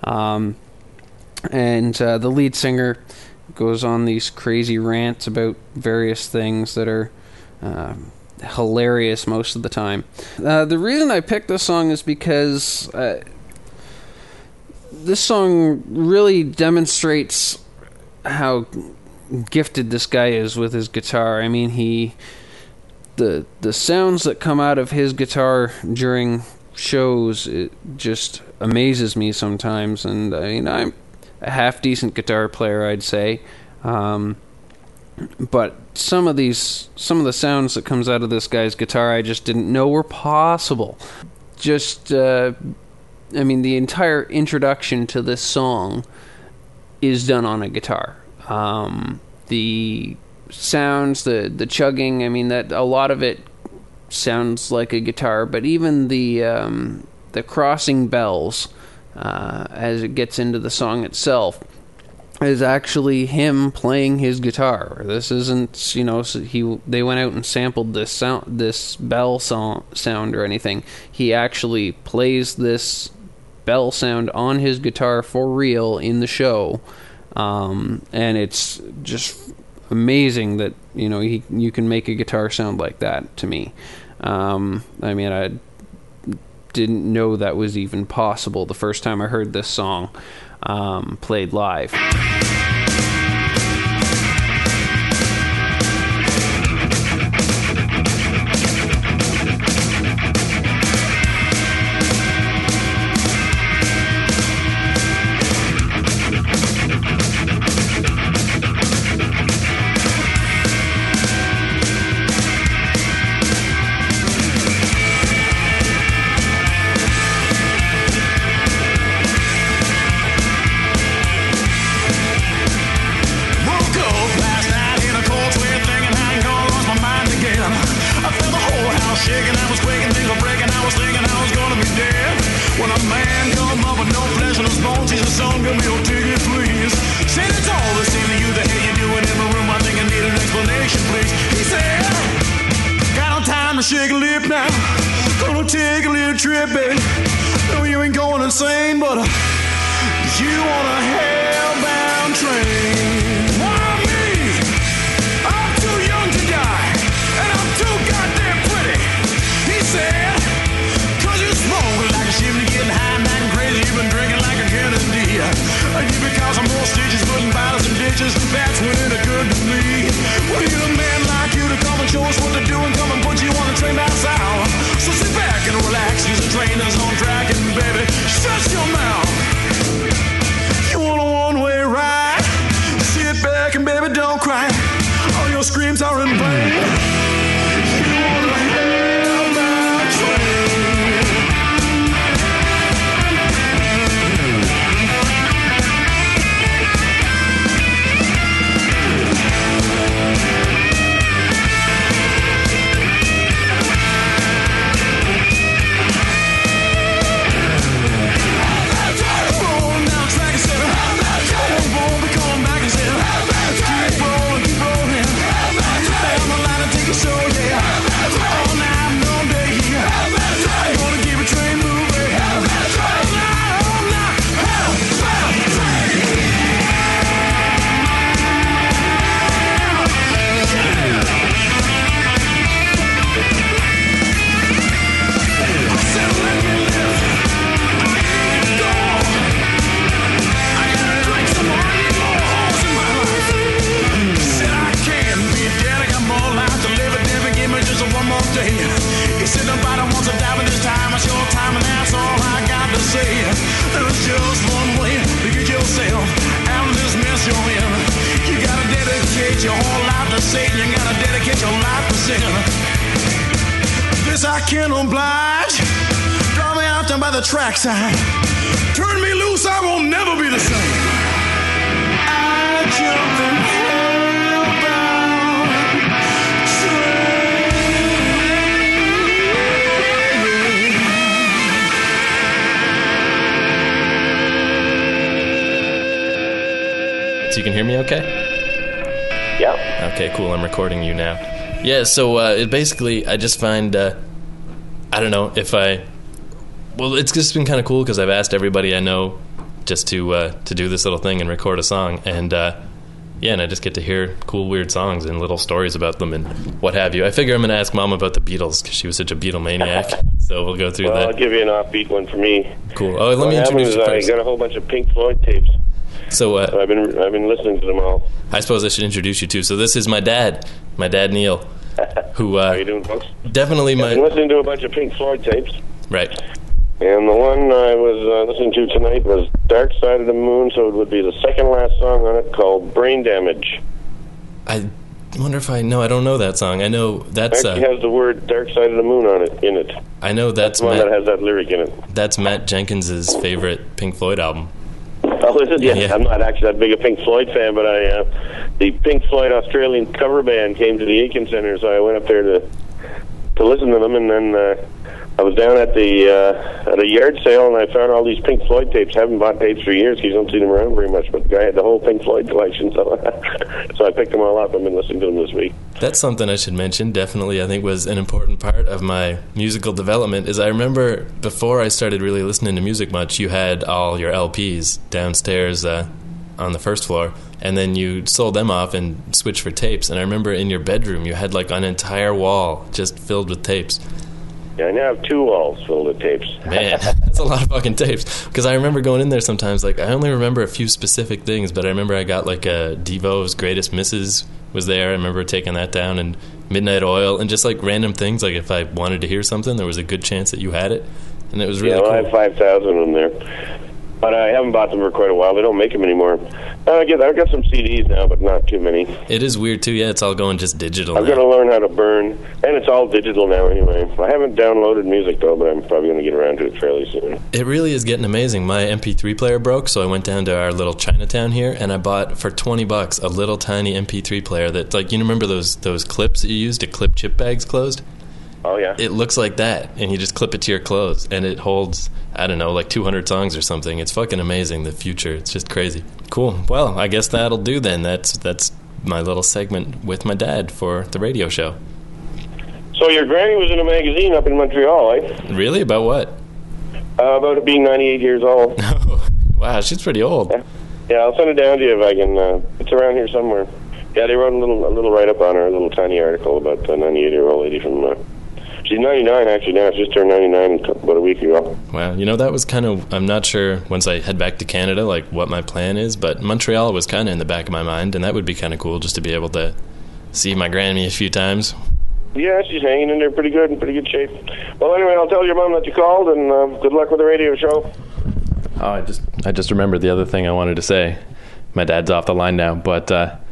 and the lead singer goes on these crazy rants about various things that are hilarious most of the time. The reason I picked this song is because this song really demonstrates how gifted this guy is with his guitar. I mean, the sounds that come out of his guitar during shows, it just amazes me sometimes. And I mean, I'm a half decent guitar player, I'd say, but some of the sounds that comes out of this guy's guitar I just didn't know were possible. I mean, the entire introduction to this song is done on a guitar. The sounds, the chugging, I mean, that a lot of it sounds like a guitar, but even the crossing bells, as it gets into the song itself, is actually him playing his guitar. This isn't, they went out and sampled this bell sound or anything. He actually plays this bell sound on his guitar for real in the show, and it's just amazing that you can make a guitar sound like that. To me, I mean, I didn't know that was even possible the first time I heard this song played live. Shake a lip now, gonna take a little trip, baby. No, you ain't going insane, but you on a hellbound train. Why me? I'm too young to die, and I'm too goddamn pretty. He said, 'cause you smoke like a chimney, getting high, night and crazy. You've been drinking like a Kennedy. You been causing more stitches, putting bottles in ditches. That's when it occurred to me. Well, you a man like you to come and show us what to do and come and put you on the train that's out. So sit back and relax, 'cause the train is on track, and baby, shut your mouth. You want a one-way ride? Sit dedicate your whole life to Satan. You gotta dedicate your life to sin. This I can't oblige. Draw me out down by the trackside. Turn me loose, I will never be the same. I jump in hellbound train. So you can hear me okay? Yeah. Okay, cool. I'm recording you now. Yeah, so it basically, I just find, I don't know, well, it's just been kind of cool because I've asked everybody I know just to do this little thing and record a song, and and I just get to hear cool, weird songs and little stories about them and what have you. I figure I'm going to ask Mom about the Beatles because she was such a Beatlemaniac, so we'll go through that. I'll give you an offbeat one for me. Cool. Oh, let me introduce you first. I got a whole bunch of Pink Floyd tapes. So I've been listening to them all. I suppose I should introduce you too. So this is my dad Neil, who how you doing, folks? Definitely I've been listening to a bunch of Pink Floyd tapes. Right. And the one I was listening to tonight was Dark Side of the Moon, so it would be the second last song on it, called Brain Damage. I wonder if I don't know that song. I know that's it actually has the word Dark Side of the Moon in it. I know that's the one that has that lyric in it. That's Matt Jenkins's favorite Pink Floyd album. Oh, is it? Yeah. I'm not actually that big a Pink Floyd fan, but the Pink Floyd Australian cover band came to the Aiken Centre, so I went up there to listen to them, and then I was down at a yard sale, and I found all these Pink Floyd tapes. I haven't bought tapes for years because you don't see them around very much, but the guy had the whole Pink Floyd collection, so I picked them all up. I've been listening to them this week. That's something I should mention, definitely, I think was an important part of my musical development, is I remember before I started really listening to music much, you had all your LPs downstairs on the first floor, and then you sold them off and switched for tapes, and I remember in your bedroom you had like an entire wall just filled with tapes. Yeah, I now have 2 walls filled with tapes. Man, that's a lot of fucking tapes. Because I remember going in there sometimes, like, I only remember a few specific things, but I remember I got, like, a Devo's Greatest Misses was there. I remember taking that down, and Midnight Oil, and just, like, random things. Like, if I wanted to hear something, there was a good chance that you had it. And it was really cool. I have 5,000 of them there. But I haven't bought them for quite a while. They don't make them anymore. I've got some CDs now, but not too many. It is weird, too. Yeah, it's all going just digital I've got to learn how to burn. And it's all digital now anyway. I haven't downloaded music, though, but I'm probably going to get around to it fairly soon. It really is getting amazing. My MP3 player broke, so I went down to our little Chinatown here, and I bought, for $20, a little tiny MP3 player that, like, you remember those clips that you use to clip chip bags closed? Oh, yeah. It looks like that, and you just clip it to your clothes, and it holds, I don't know, like 200 songs or something. It's fucking amazing, the future. It's just crazy. Cool. Well, I guess that'll do then. That's my little segment with my dad for the radio show. So your granny was in a magazine up in Montreal, eh? Really? About what? About it being 98 years old. Wow, she's pretty old. Yeah, I'll send it down to you if I can. It's around here somewhere. Yeah, they wrote a little write-up on her, a little tiny article about the 98-year-old lady from... She's 99, actually, now. She just turned 99 about a week ago. Wow. You know, that was kind of... I'm not sure, once I head back to Canada, like, what my plan is, but Montreal was kind of in the back of my mind, and that would be kind of cool just to be able to see my granny a few times. Yeah, she's hanging in there pretty good, in pretty good shape. Well, anyway, I'll tell your mom that you called, and good luck with the radio show. Oh, I just remembered the other thing I wanted to say. My dad's off the line now, but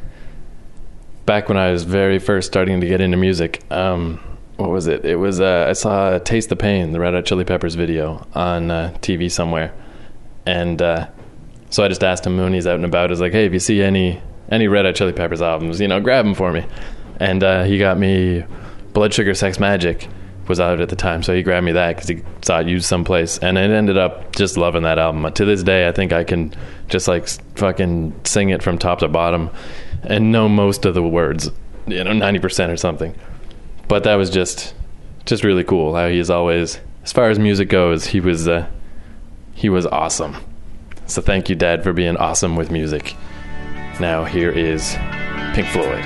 back when I was very first starting to get into music... what was it? It was I saw Taste the Pain, the Red Hot Chili Peppers video on TV somewhere, and so I just asked him when he's out and about. I was like, "Hey, if you see any Red Hot Chili Peppers albums, grab them for me." And he got me Blood Sugar Sex Magik was out at the time, so he grabbed me that because he saw it used someplace, and I ended up just loving that album. To this day, I think I can just like fucking sing it from top to bottom and know most of the words, 90% or something. But that was just really cool how he's always, as far as music goes, he was awesome. So thank you, Dad, for being awesome with music. Now here is Pink Floyd.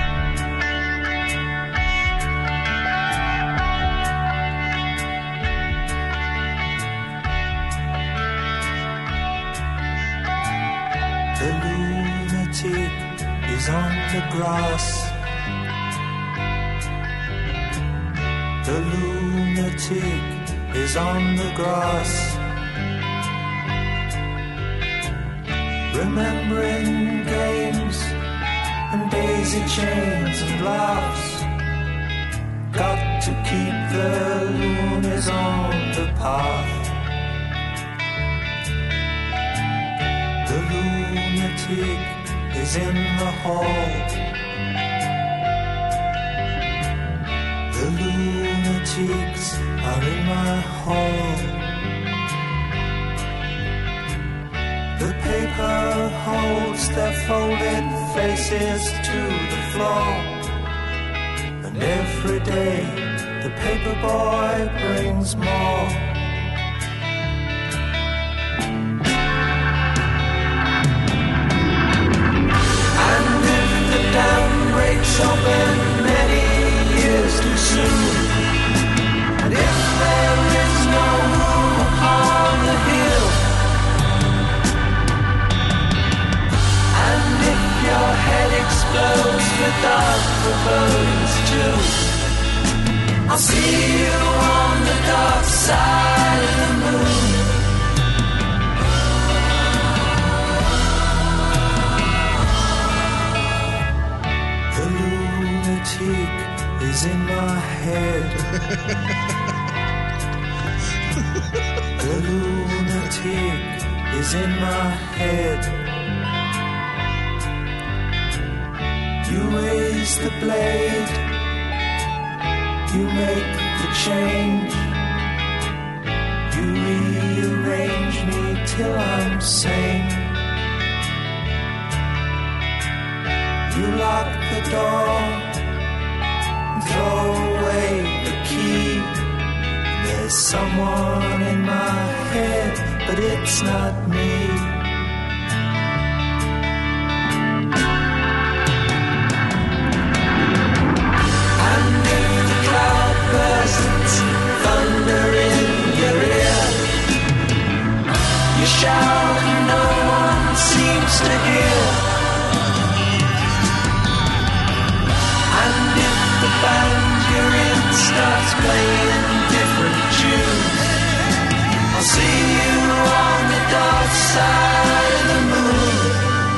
The lunatic is on the grass. The lunatic is on the grass, remembering games and daisy chains and laughs. Got to keep the loonies on the path. The lunatic is in the hall. The lunatics are in my hall. The paper holds their folded faces to the floor. And every day the paper boy brings more. And if the dam breaks open many years too soon, and if there is no room upon the hill, and if your head explodes without forebodings too, I'll see you on the dark side of the moon. The lunatic is in my head. The lunatic is in my head. You raise the blade, you make the change, you rearrange me till I'm sane. You lock the door and throw away the key. There's someone in my head, but it's not me. Thunder in your ear, you shout and no one seems to hear. And if the band you're in starts playing different tunes, I'll see you on the dark side of the moon.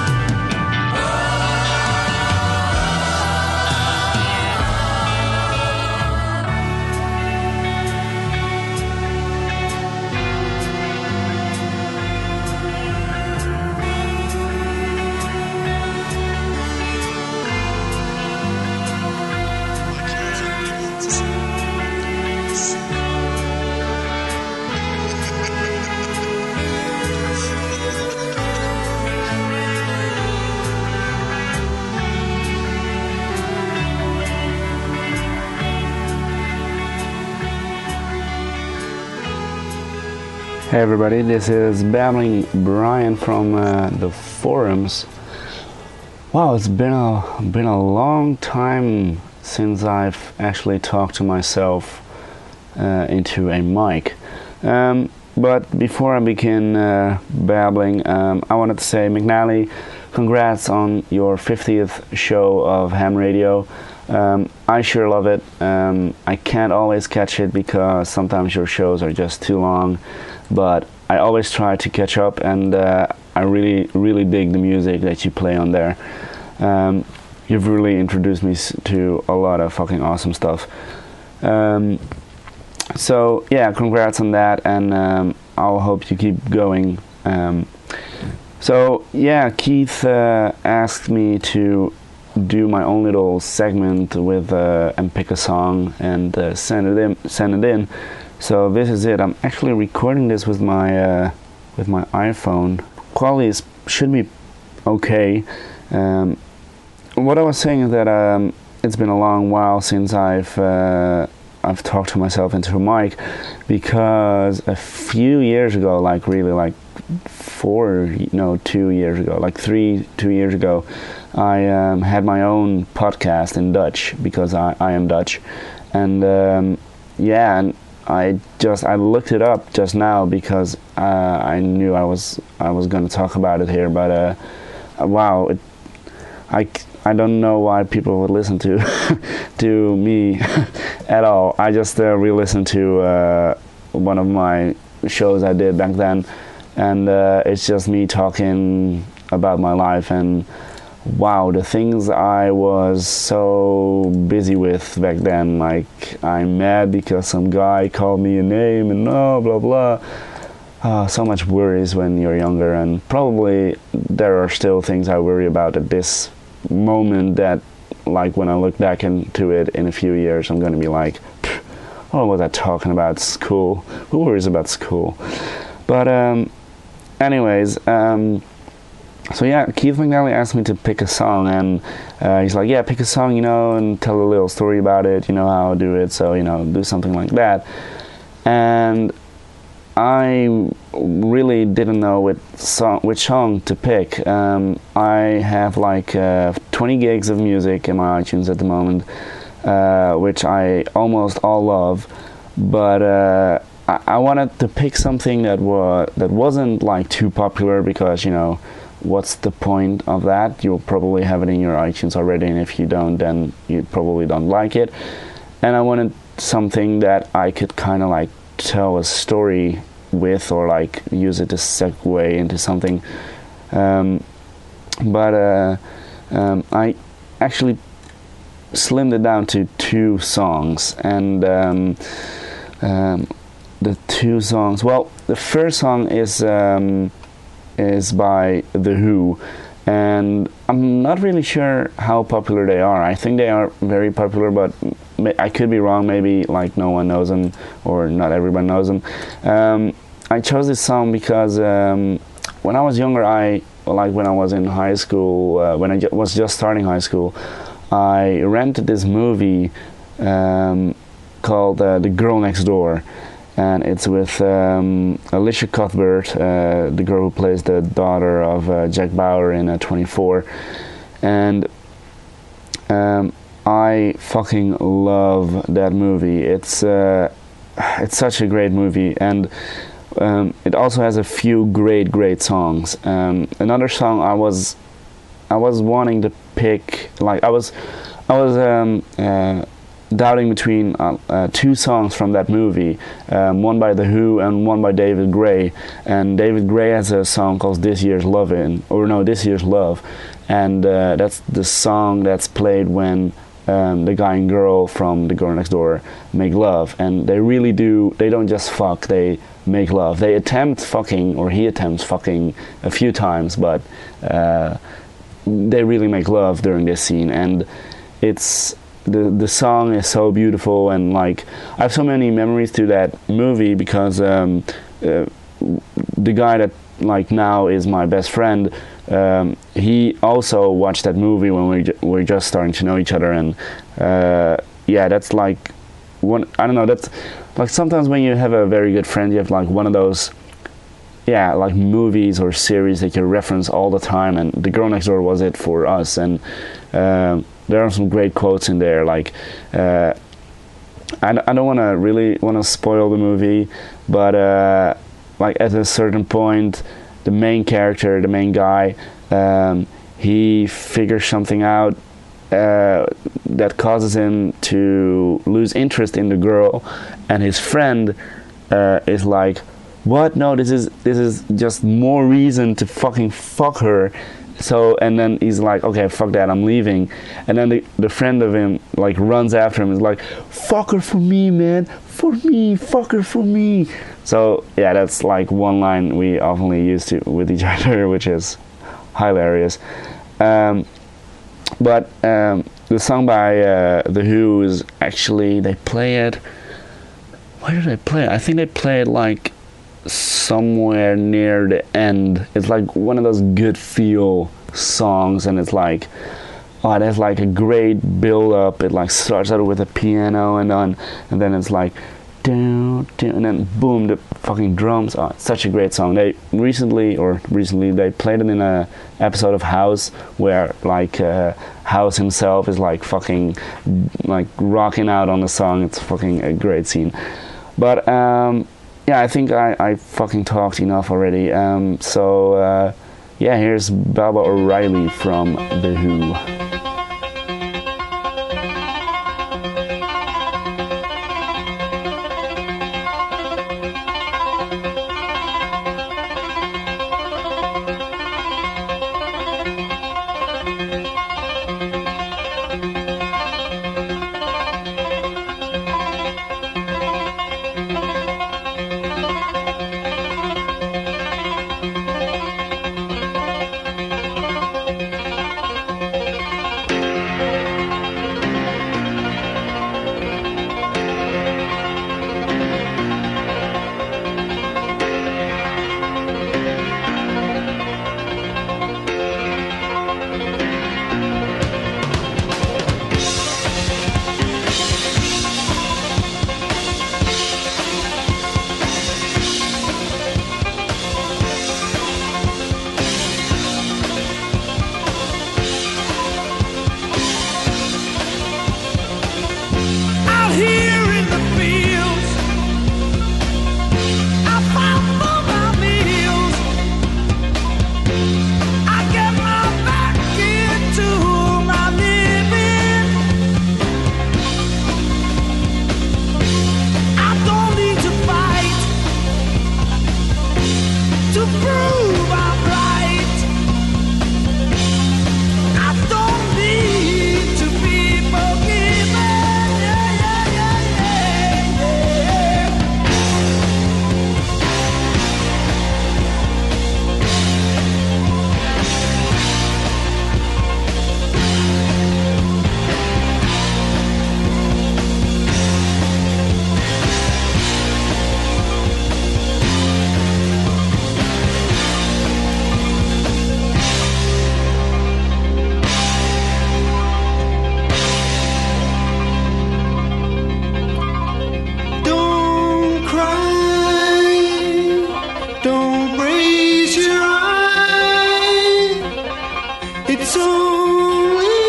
Hey everybody, this is Babbling Brian from the forums. Wow, it's been a long time since I've actually talked to myself into a mic. But before I begin babbling, I wanted to say, McNally, congrats on your 50th show of Ham Radio. I sure love it. I can't always catch it because sometimes your shows are just too long, but I always try to catch up, and I really dig the music that you play on there. You've really introduced me to a lot of fucking awesome stuff. So yeah, congrats on that, and I'll hope you keep going. So yeah, Keith asked me to do my own little segment with and pick a song and send it in. So this is it. I'm actually recording this with my iPhone. Quality should be okay. What I was saying is that it's been a long while since I've talked to myself into a mic, because a few years ago, like 2 years ago, 2 years ago, I had my own podcast in Dutch, because I am Dutch, and and I looked it up just now because I knew I was going to talk about it here, but wow, I don't know why people would listen to me at all. I just re-listened to one of my shows I did back then, and it's just me talking about my life and wow, the things I was so busy with back then, like I'm mad because some guy called me a name and blah blah. So much worries when you're younger, and probably there are still things I worry about at this moment that, like, when I look back into it in a few years, I'm going to be like, what was I talking about? School. Who worries about school? But anyways, so yeah, Keith McNally asked me to pick a song, and he's like, yeah, pick a song, you know, and tell a little story about it, you know, how I'll do it, so, you know, do something like that. And I really didn't know which song to pick. I have like 20 gigs of music in my iTunes at the moment, which I almost all love, but I wanted to pick something that wasn't like too popular, because, you know, what's the point of that? You'll probably have it in your iTunes already, and if you don't, then you probably don't like it. And I wanted something that I could kind of like tell a story with, or like use it to segue into something. But I actually slimmed it down to 2 songs, and the 2 songs, well, the first song is by The Who, and I'm not really sure how popular they are. I think they are very popular, but I could be wrong. Maybe like no one knows them, or not everyone knows them. I chose this song because when I was younger, when I was in high school, when I was just starting high school, I rented this movie called The Girl Next Door, and it's with Alicia Cuthbert, the girl who plays the daughter of Jack Bauer in 24, and I fucking love that movie. It's such a great movie, and it also has a few great songs. Another song I was wanting to pick, like I was doubting between 2 songs from that movie, one by The Who and one by David Gray. And David Gray has a song called This Year's Love, and that's the song that's played when the guy and girl from The Girl Next Door make love. And they really do, they don't just fuck, they make love. They attempt fucking, or he attempts fucking a few times, but they really make love during this scene. And it's the song is so beautiful, and like I have so many memories to that movie, because the guy that like now is my best friend, he also watched that movie when we were just starting to know each other. And yeah, that's like one, I don't know, that's like sometimes when you have a very good friend, you have like one of those, yeah, like movies or series that you reference all the time, and The Girl Next Door was it for us. And there are some great quotes in there, like I don't really want to spoil the movie, but like at a certain point, the main character, the main guy, he figures something out that causes him to lose interest in the girl, and his friend is like, what? No, this is just more reason to fucking fuck her. So, and then he's like, okay, fuck that, I'm leaving. And then the friend of him like runs after him and is like, fuck her for me, man, for me, fuck her for me. So yeah, that's like one line we often use with each other, which is hilarious. But the song by The Who is actually, they play it, where did they play it? I think they play it like somewhere near the end. It's like one of those good feel songs, and it's like, oh, it has like a great build up. It like starts out with a piano, and then it's like down, and then boom, the fucking drums. Oh, it's such a great song. They recently they played it in a episode of House, where like House himself is like fucking like rocking out on the song. It's fucking a great scene. But yeah, I think I fucking talked enough already. So yeah, here's Baba O'Riley from The Who. prove I'm right. I don't need to be forgiven. Yeah, yeah, yeah, yeah, yeah. Don't cry, don't raise your eye. It's only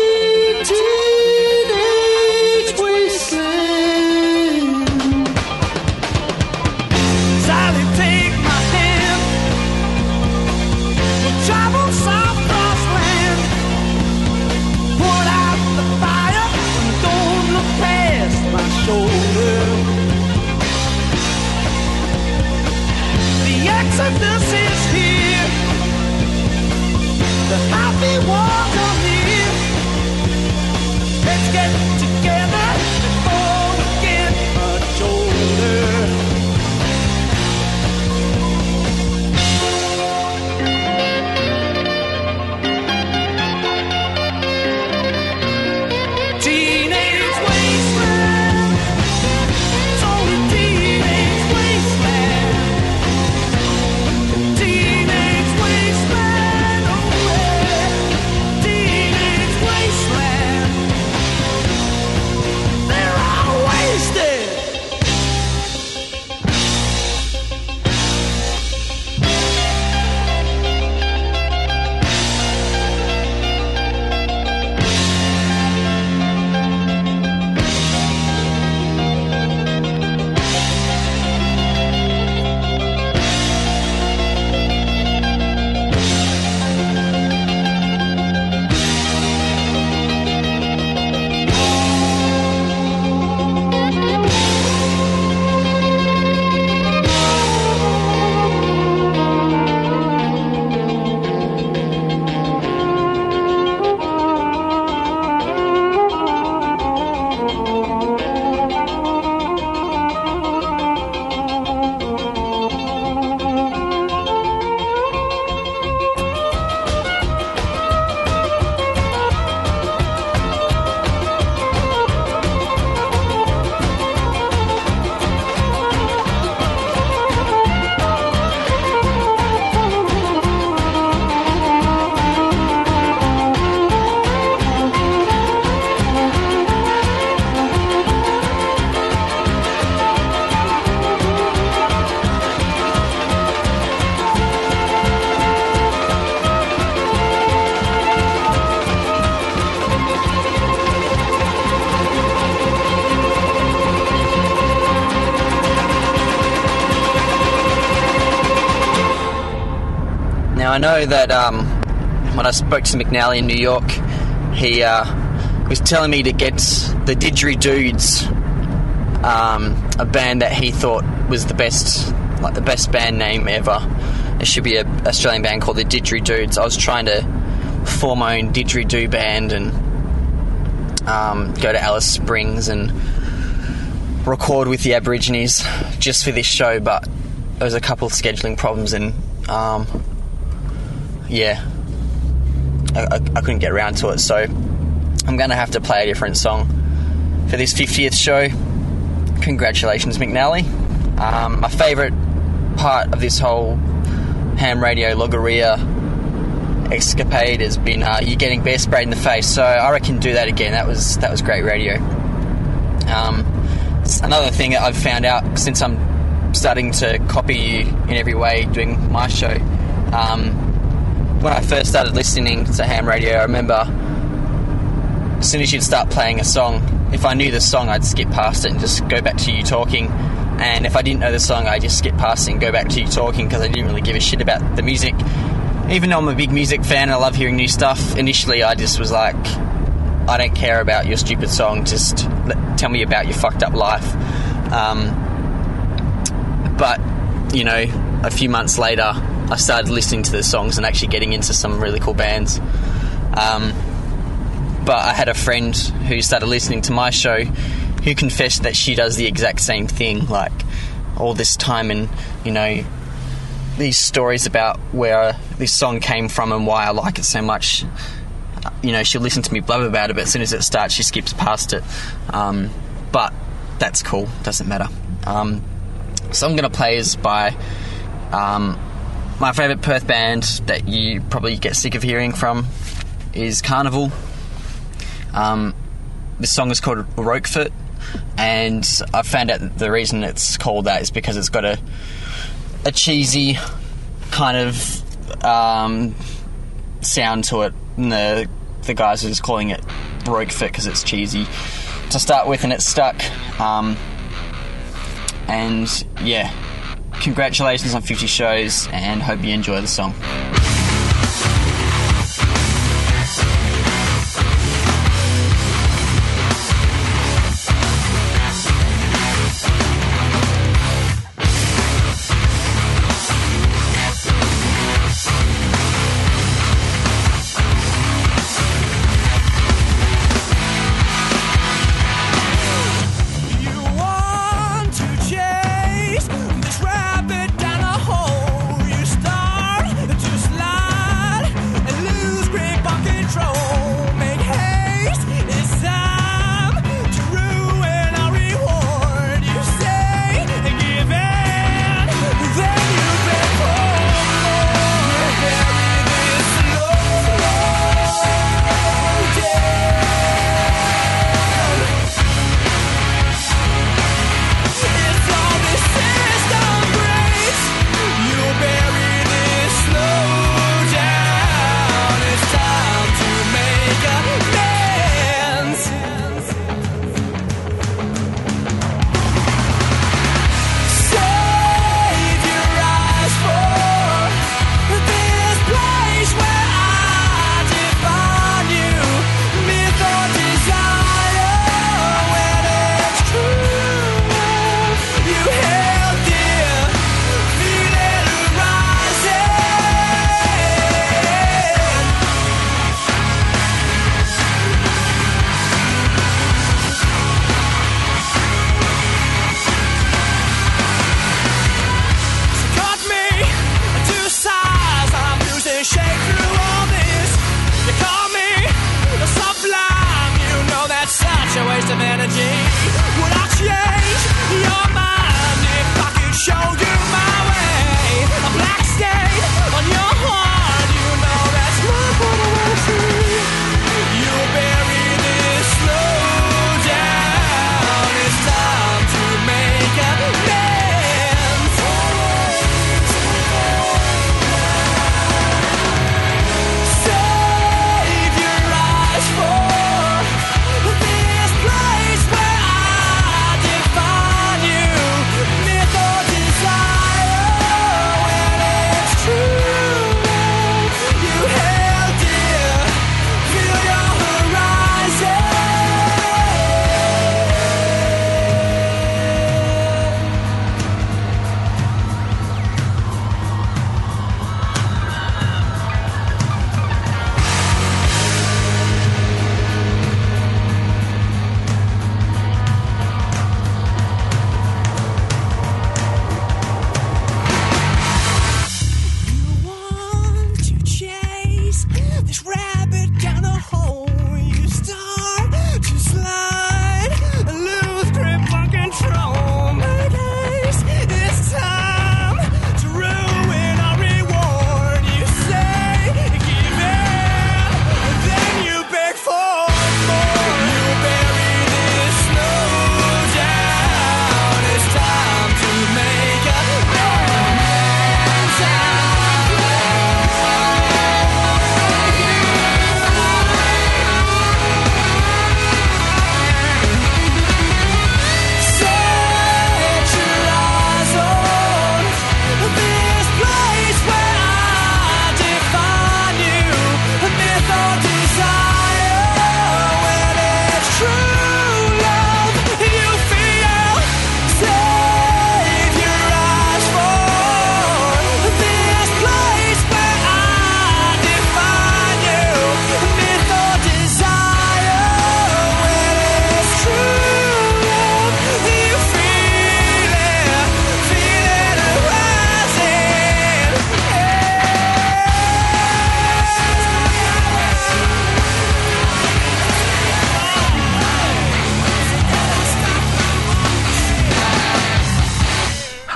teenage wasteland. Sally, take my hand. We'll travel south cross land. Put out the fire and don't look past my shoulder. The exodus is here. The happy ones are near. Let's get together before we get much older. Teenage wasteland. It's only teenage wasteland. Teenage wasteland, oh yeah. Teenage wasteland. They're all wasted. Now I know that when I spoke to McNally in New York, he was telling me to get the Didgeridudes, a band that he thought was the best band name ever. There should be an Australian band called the Didgeridudes. I was trying to form my own didgeridoo band and go to Alice Springs and record with the Aborigines just for this show, but there was a couple of scheduling problems and I couldn't get around to it, so I'm going to have to play a different song for this 50th show. Congratulations, McNally. My favourite part of this whole ham radio Logoria escapade has been you getting bear sprayed in the face, so I reckon do that again. That was great radio. It's another thing that I've found out since I'm starting to copy you in every way doing my show. When I first started listening to ham radio, I remember as soon as you'd start playing a song, if I knew the song, I'd skip past it and just go back to you talking. And if I didn't know the song, I'd just skip past it and go back to you talking because I didn't really give a shit about the music. Even though I'm a big music fan and I love hearing new stuff, initially I just was like, I don't care about your stupid song, just tell me about your fucked up life. But, you know, a few months later, I started listening to the songs and actually getting into some really cool bands. But I had a friend who started listening to my show who confessed that she does the exact same thing, like all this time, and you know, these stories about where this song came from and why I like it so much. You know, she'll listen to me blab about it, but as soon as it starts, she skips past it. But that's cool, doesn't matter. So I'm going to play is by my favourite Perth band that you probably get sick of hearing from is Carnival. This song is called Roquefort, and I found out that the reason it's called that is because it's got a cheesy kind of sound to it, and the guys are just calling it Roquefort because it's cheesy to start with, and it's stuck. And yeah, congratulations on 50 shows, and hope you enjoy the song. This rabbit down a hole, you start to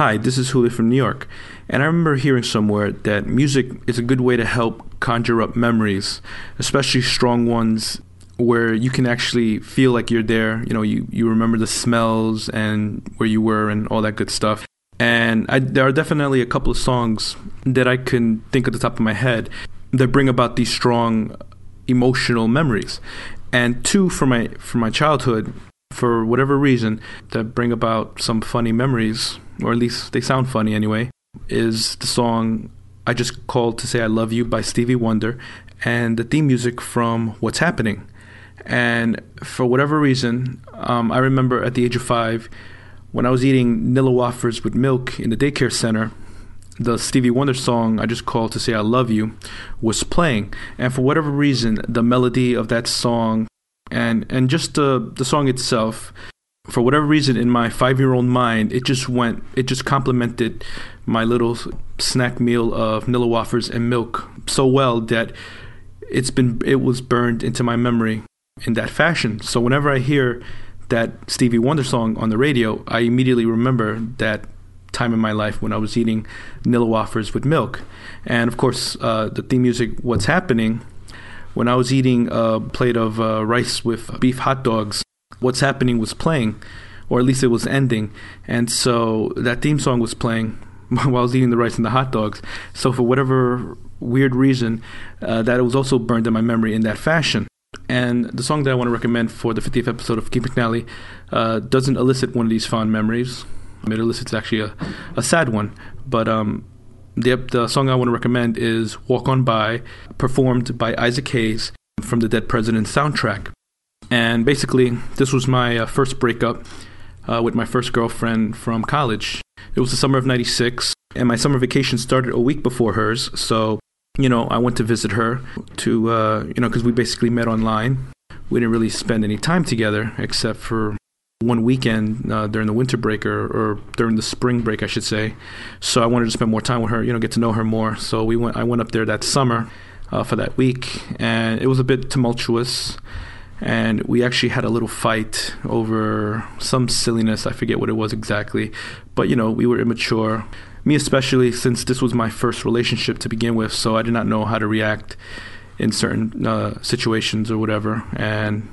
Hi, this is Julio from New York. And I remember hearing somewhere that music is a good way to help conjure up memories, especially strong ones where you can actually feel like you're there. You know, you remember the smells and where you were and all that good stuff. And there are definitely a couple of songs that I can think at the top of my head that bring about these strong emotional memories. And two from my childhood, for whatever reason, that bring about some funny memories, or at least they sound funny anyway, is the song I Just Called to Say I Love You by Stevie Wonder and the theme music from What's Happening. And for whatever reason, I remember at the age of 5, when I was eating Nilla wafers with milk in the daycare center, the Stevie Wonder song I Just Called to Say I Love You was playing. And for whatever reason, the melody of that song and just the song itself, for whatever reason in my 5-year-old mind, it just complemented my little snack meal of Nilla wafers and milk so well that it was burned into my memory in that fashion. So whenever I hear that Stevie Wonder song on the radio, I immediately remember that time in my life when I was eating Nilla wafers with milk. And of course, the theme music, What's Happening, when I was eating a plate of rice with beef hot dogs, What's Happening was playing, or at least it was ending. And so that theme song was playing while I was eating the rice and the hot dogs. So for whatever weird reason, that was also burned in my memory in that fashion. And the song that I want to recommend for the 50th episode of Keith McNally doesn't elicit one of these fond memories. It elicits actually a sad one. But the song I want to recommend is Walk On By, performed by Isaac Hayes from the Dead President's soundtrack. And basically, this was my first breakup with my first girlfriend from college. It was the summer of '96, and my summer vacation started a week before hers. So, I went to visit her to, because we basically met online. We didn't really spend any time together except for one weekend during the winter break or during the spring break, I should say. So I wanted to spend more time with her, get to know her more. So I went up there that summer for that week, and it was a bit tumultuous. And we actually had a little fight over some silliness. I forget what it was exactly. But, we were immature. Me especially, since this was my first relationship to begin with, so I did not know how to react in certain situations or whatever. And,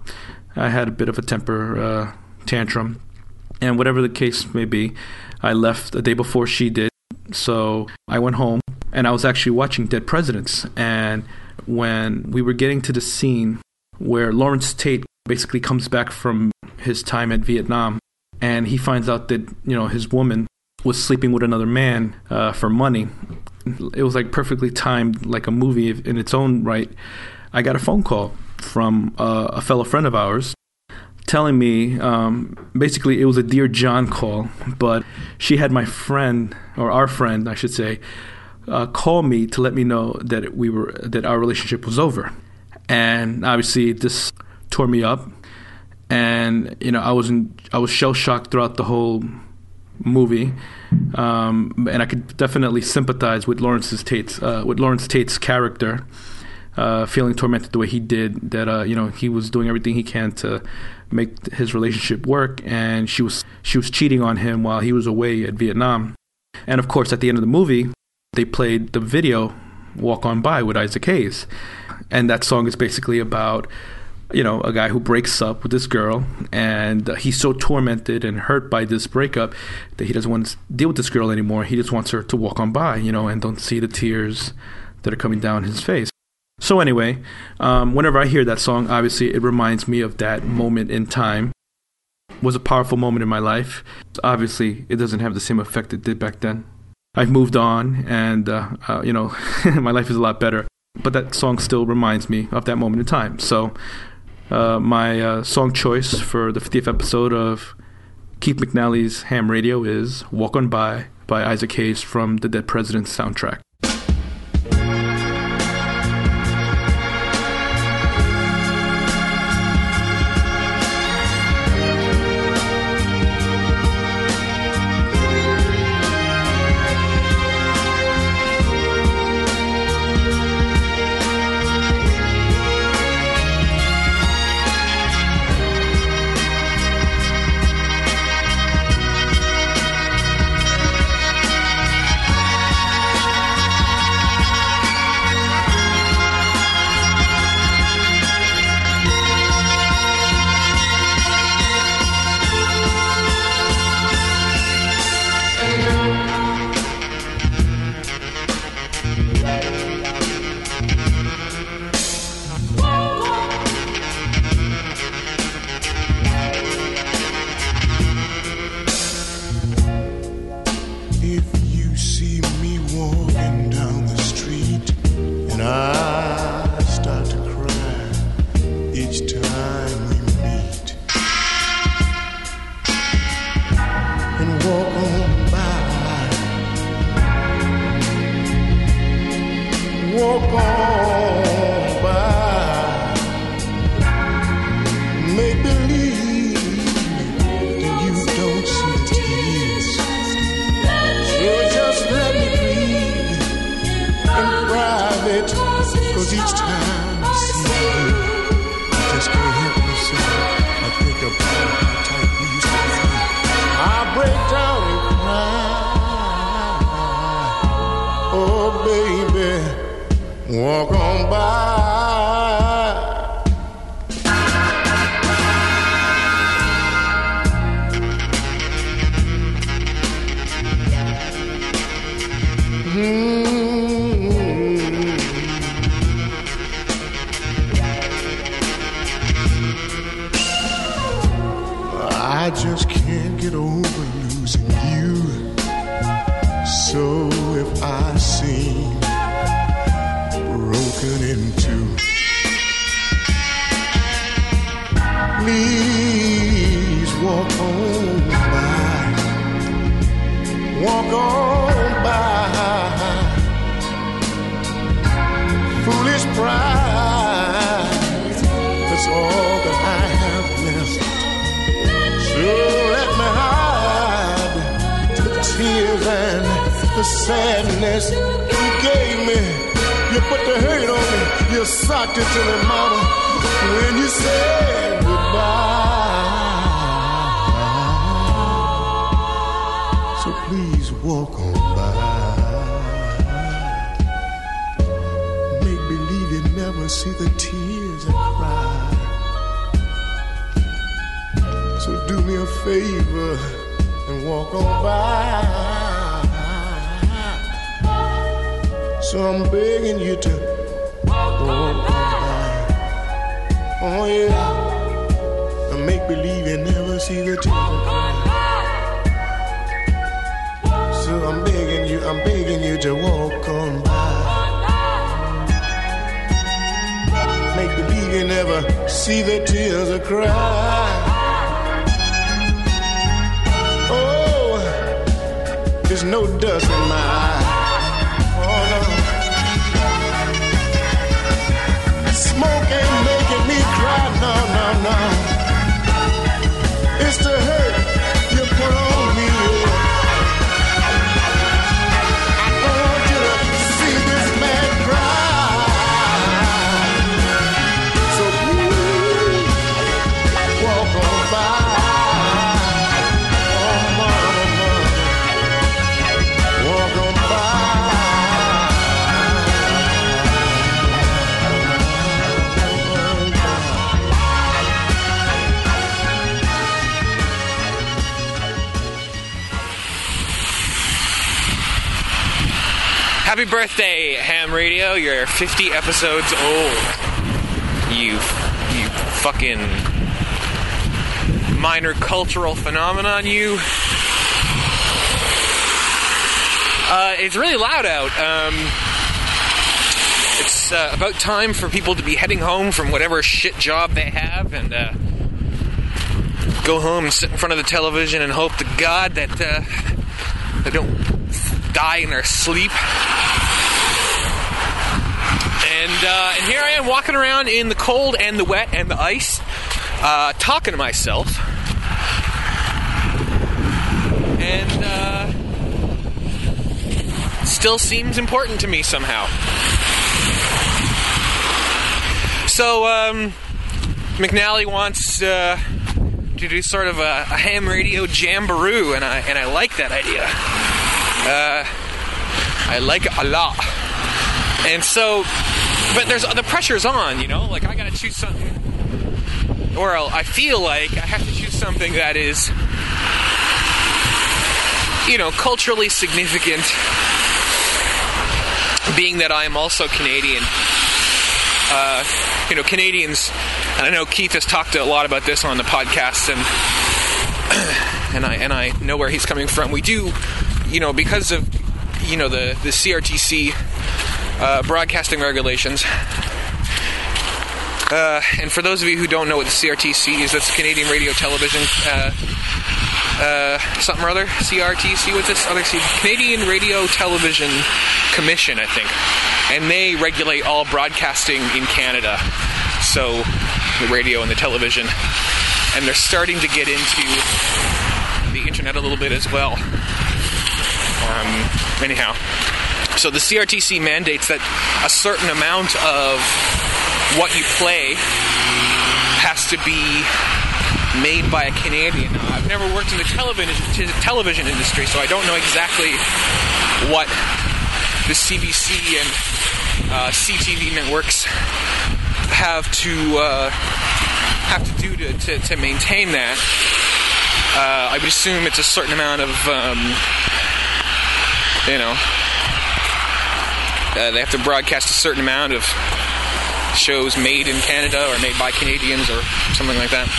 I had a bit of a temper tantrum. And whatever the case may be, I left the day before she did. So I went home, and I was actually watching Dead Presidents. And when we were getting to the scene where Lawrence Tate basically comes back from his time at Vietnam, and he finds out that, his woman was sleeping with another man for money. It was like perfectly timed, like a movie in its own right. I got a phone call from a fellow friend of ours telling me, basically it was a Dear John call, but she had my friend, or our friend, I should say, call me to let me know that our relationship was over. And obviously this tore me up, and I was shell shocked throughout the whole movie, and I could definitely sympathize with Lawrence Tate's character, feeling tormented the way he did. That he was doing everything he can to make his relationship work, and she was cheating on him while he was away at Vietnam. And of course, at the end of the movie, they played the video "Walk On By" with Isaac Hayes. And that song is basically about, a guy who breaks up with this girl, and he's so tormented and hurt by this breakup that he doesn't want to deal with this girl anymore. He just wants her to walk on by, and don't see the tears that are coming down his face. So anyway, whenever I hear that song, obviously it reminds me of that moment in time. It was a powerful moment in my life. Obviously, it doesn't have the same effect it did back then. I've moved on, and, my life is a lot better. But that song still reminds me of that moment in time. So my song choice for the 50th episode of Keith McNally's Ham Radio is Walk On By Isaac Hayes from the Dead President's soundtrack. walk on by. Make believe that you don't see the tears. So just let me breathe in private, 'cause each time I see you, I just can't help myself. I think about how tight we used to be. I break down and cry. Oh, baby, walk on by. I just can't get over losing you. So if I seem broken in two, please walk on by. Walk on by. Foolish pride, that's all that I have left. So let me hide the tears and the sadness you gave me. You put the hurt on me, you socked it to me, mama, when you said goodbye. So please walk on by. Make believe you never see the tears I cry. So do me a favor and walk on by. So I'm begging you to walk on by. Oh yeah, and make believe you never see the tears I cry. So I'm begging you to walk on by. Make believe you never see the tears I cry. There's no dust in my eye. Oh no. Smoke ain't making me cry. No, no, no. It's the hurt you put on me. I don't want you to see this man cry. So please walk on by. Happy birthday, Ham Radio. You're 50 episodes old. You fucking minor cultural phenomenon, you. It's really loud out. It's about time for people to be heading home from whatever shit job they have and go home and sit in front of the television and hope to God that they don't die in their sleep. And here I am walking around in the cold and the wet and the ice, talking to myself. And still seems important to me somehow. So McNally wants to do sort of a ham radio jamboree, and I like that idea. I like it a lot. And so, but the pressure's on, you know? Like, I gotta choose something, or I feel like I have to choose something that is, you know, culturally significant, being that I am also Canadian. You know, Canadians, and I know Keith has talked a lot about this on the podcast, and I know where he's coming from. We do, you know, because of, you know, the CRTC broadcasting regulations. And for those of you who don't know what the CRTC is, that's Canadian Radio Television, something or other, CRTC, what's this other, Canadian Radio Television Commission, I think. and they regulate all broadcasting in Canada, so the radio and the television, and they're starting to get into the internet a little bit as well. Anyhow, so the CRTC mandates that a certain amount of what you play has to be made by a Canadian. I've never worked in the television industry, so I don't know exactly what the CBC and CTV networks have to do to maintain that. I would assume it's a certain amount of, they have to broadcast a certain amount of shows made in Canada or made by Canadians or something like that.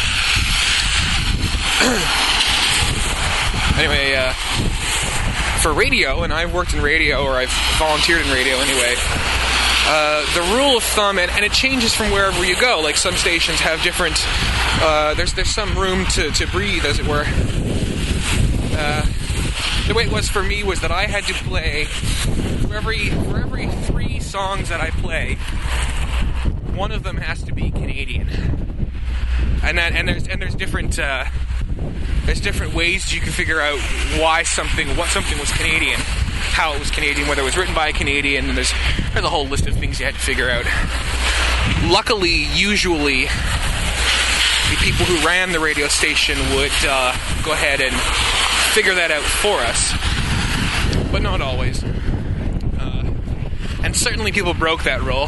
Anyway, for radio, and I've worked in radio, or I've volunteered in radio anyway, the rule of thumb, and it changes from wherever you go. Like some stations have different, there's some room to breathe, as it were. The way it was for me was that I had to play, for every 3 songs that I play, one of them has to be Canadian. And there's different ways you can figure out what something was Canadian, how it was Canadian, whether it was written by a Canadian, and there's a whole list of things you had to figure out. Luckily, usually, the people who ran the radio station would go ahead and figure that out for us, but not always. And certainly people broke that rule.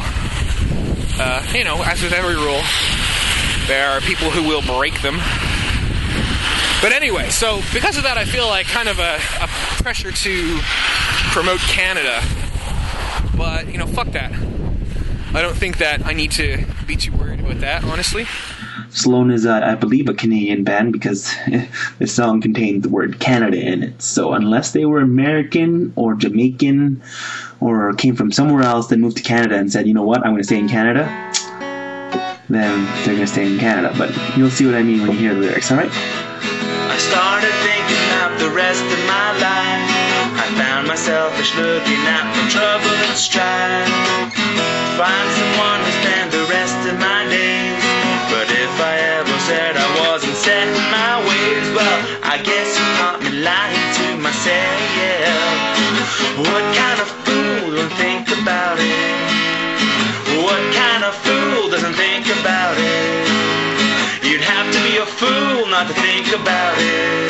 As with every rule, there are people who will break them. But anyway, so because of that, I feel like kind of a pressure to promote Canada. But, fuck that. I don't think that I need to be too worried about that, honestly. Sloan is, I believe, a Canadian band because the song contains the word Canada in it. So unless they were American or Jamaican or came from somewhere else, then moved to Canada and said, you know what, I'm going to stay in Canada, then they're going to stay in Canada. But you'll see what I mean when you hear the lyrics, alright? I started thinking about the rest of my life. I found myself looking at my trouble and strife. Find someone to spend the rest of my days. But if I ever said I wasn't set in my ways, well, I guess you caught me lying to myself, yeah. What kind of fool doesn't think about it? What kind of fool doesn't think about it? You'd have to be a fool not to think about it.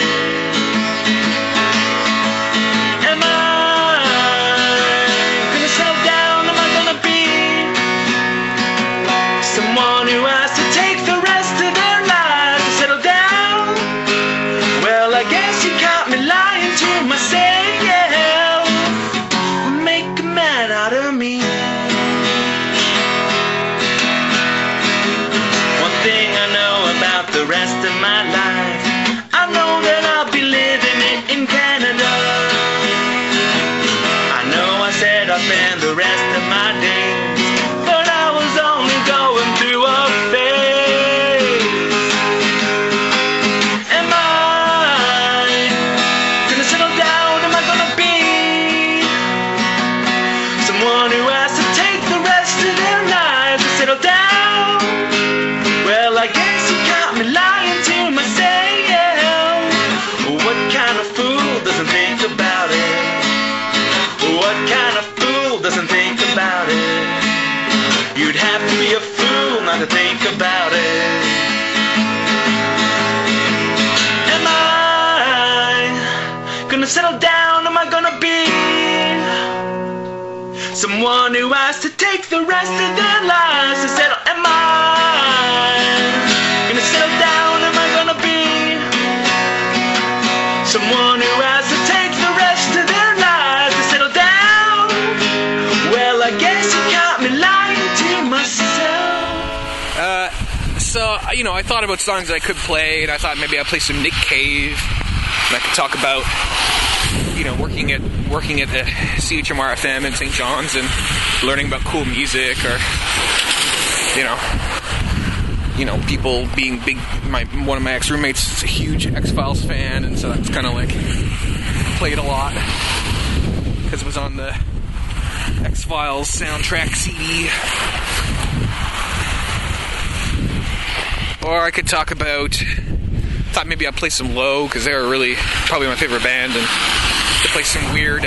Am I gonna settle down? Am I gonna be someone who has to take the rest of their lives to settle down? Well, I guess you caught me lying to myself, yeah. Make a man out of me. One thing I know about the rest of my life, I know that I'll be living it in Canada. I know I said I'll spend the rest of my days, but I was only going through a phase. Am I gonna settle down? Am I gonna be someone who has to take the rest of their lives to settle down? Well, I guess you caught me lying to myself, yeah. What kind of fool doesn't think about it? What kind of fool doesn't think about it? You'd have to be a fool not to think about it. Am I gonna settle down? Am I gonna be someone who has to take the rest of their lives to settle? Am I gonna settle down? Am I gonna be someone who has to take the rest of their lives to settle down? Well, I guess you caught me lying to myself. I thought about songs that I could play, and I thought maybe I'd play some Nick Cave, and I could talk about, working at the CHMR FM in St. John's and learning about cool music, or, people being big. One of my ex-roommates is a huge X-Files fan, and so that's kind of like played a lot because it was on the X-Files soundtrack CD. Or I could talk about... thought maybe I'd play some Low, because they were really probably my favorite band, and to play some weird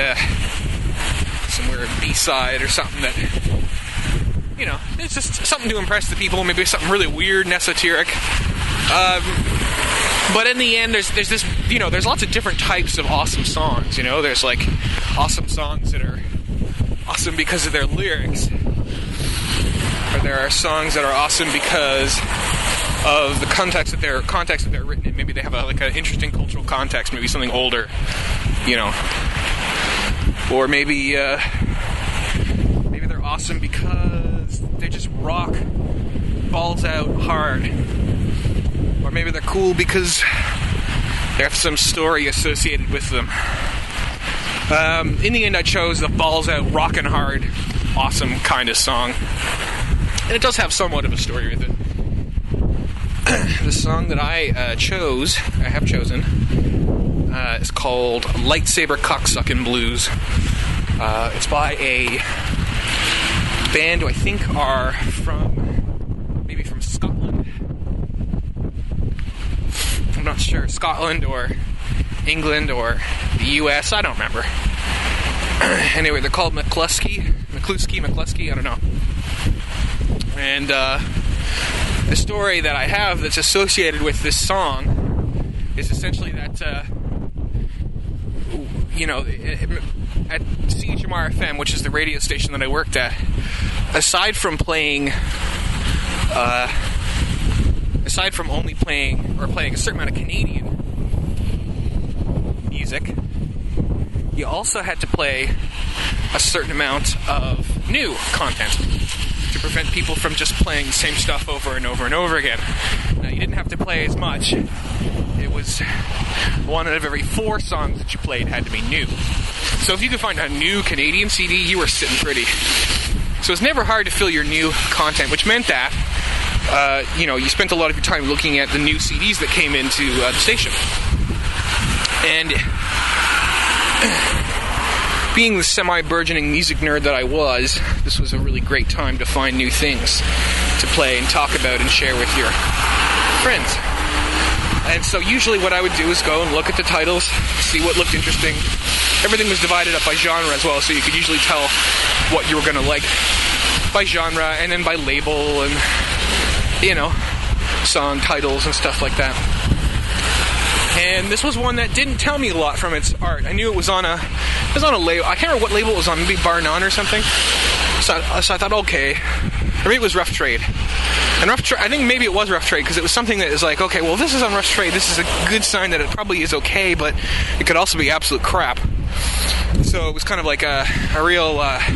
B-side or something that, you know, it's just something to impress the people, maybe something really weird and esoteric. But in the end, there's this, you know, there's lots of different types of awesome songs, you know. There's like awesome songs that are awesome because of their lyrics, or there are songs that are awesome because of the context that they're written in. Maybe they have an interesting cultural context, maybe something older, you know, or maybe they're awesome because they just rock balls out hard. Or maybe they're cool because they have some story associated with them. In the end, I chose the balls out, rockin' hard, awesome kind of song. And it does have somewhat of a story with it. The song that I have chosen, is called Lightsaber Cocksuckin' Blues. It's by a band who I think are from Scotland. I'm not sure, Scotland or England or the US, I don't remember. Anyway, they're called McCluskey, I don't know. And the story that I have that's associated with this song is essentially that, you know, at CHMR FM, which is the radio station that I worked at, aside from only playing a certain amount of Canadian music, you also had to play a certain amount of new content to prevent people from just playing the same stuff over and over and over again. Now, you didn't have to play as much. It was one out of every 4 songs that you played had to be new. So if you could find a new Canadian CD, you were sitting pretty. So it's never hard to fill your new content, which meant that, you know, you spent a lot of your time looking at the new CDs that came into the station. And being the semi-burgeoning music nerd that I was, this was a really great time to find new things to play and talk about and share with your friends. And so usually what I would do is go and look at the titles, see what looked interesting. Everything was divided up by genre as well, so you could usually tell what you were going to like by genre and then by label and, you know, song titles and stuff like that. And this was one that didn't tell me a lot from its art. I knew it was on a label. I can't remember what label it was on, maybe Bar None or something. So I thought, okay. Or maybe it was Rough Trade. And Rough Trade, I think maybe it was Rough Trade, because it was something that is like, okay, well, this is on Rough Trade. This is a good sign that it probably is okay, but it could also be absolute crap. So it was kind of like a real,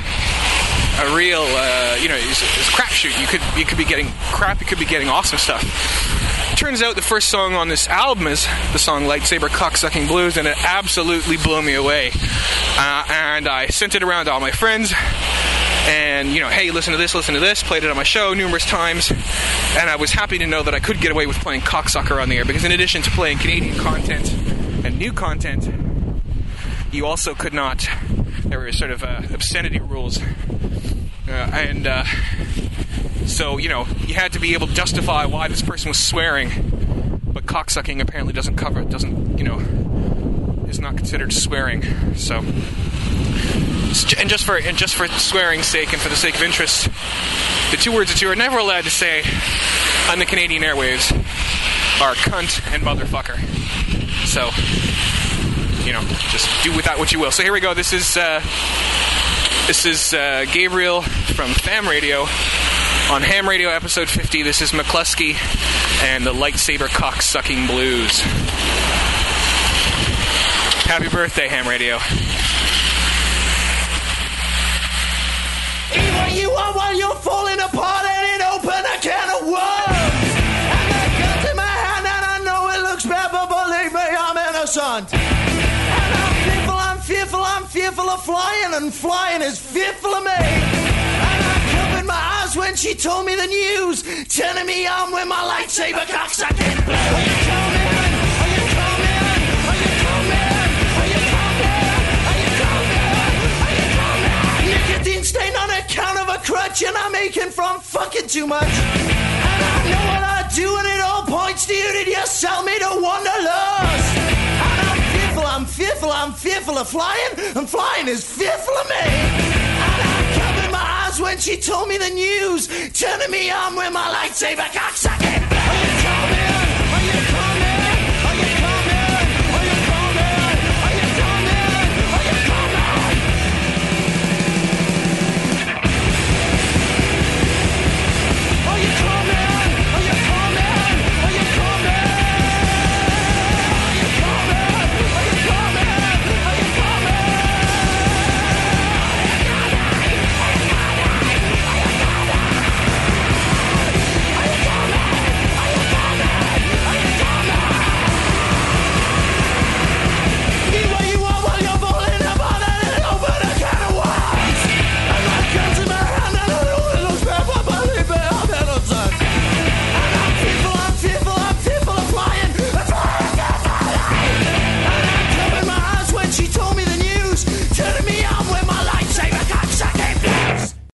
you know, it's a crapshoot. You could be getting crap, you could be getting awesome stuff. Turns out the first song on this album is the song Lightsaber Cocksucking Blues, and it absolutely blew me away. And I sent it around to all my friends, and, you know, hey, listen to this, played it on my show numerous times, and I was happy to know that I could get away with playing cocksucker on the air, because in addition to playing Canadian content and new content, you also could not, there were sort of obscenity rules, so, you know, you had to be able to justify why this person was swearing, but cocksucking apparently doesn't cover it, you know, is not considered swearing. So, and just for swearing's sake and for the sake of interest, the 2 words that you are never allowed to say on the Canadian airwaves are cunt and motherfucker. So, you know, just do with that what you will. So here we go. This is Gabriel from Fam Radio. On Ham Radio episode 50, this is McCluskey and the Lightsaber Cock-Sucking Blues. Happy birthday, Ham Radio. Either you are while you're falling apart and it open a can of worms. And the gun's in my hand and I know it looks bad, but believe me, I'm innocent. And I'm fearful of flying, and flying is fearful of me. My eyes when she told me the news, turning me on with my lightsaber cocksucking. Are you coming? Are you coming? Are you coming? Are you coming? Are you coming? Are you coming? Nicotine stain I'm aching from fucking too much. And I know what I do, and it all points to you. Did you sell me to Wanderlust? And I'm fearful of flying, and flying is fearful of me. And I covered my eyes when she told me the news, turning me on with my lightsaber cocksucking.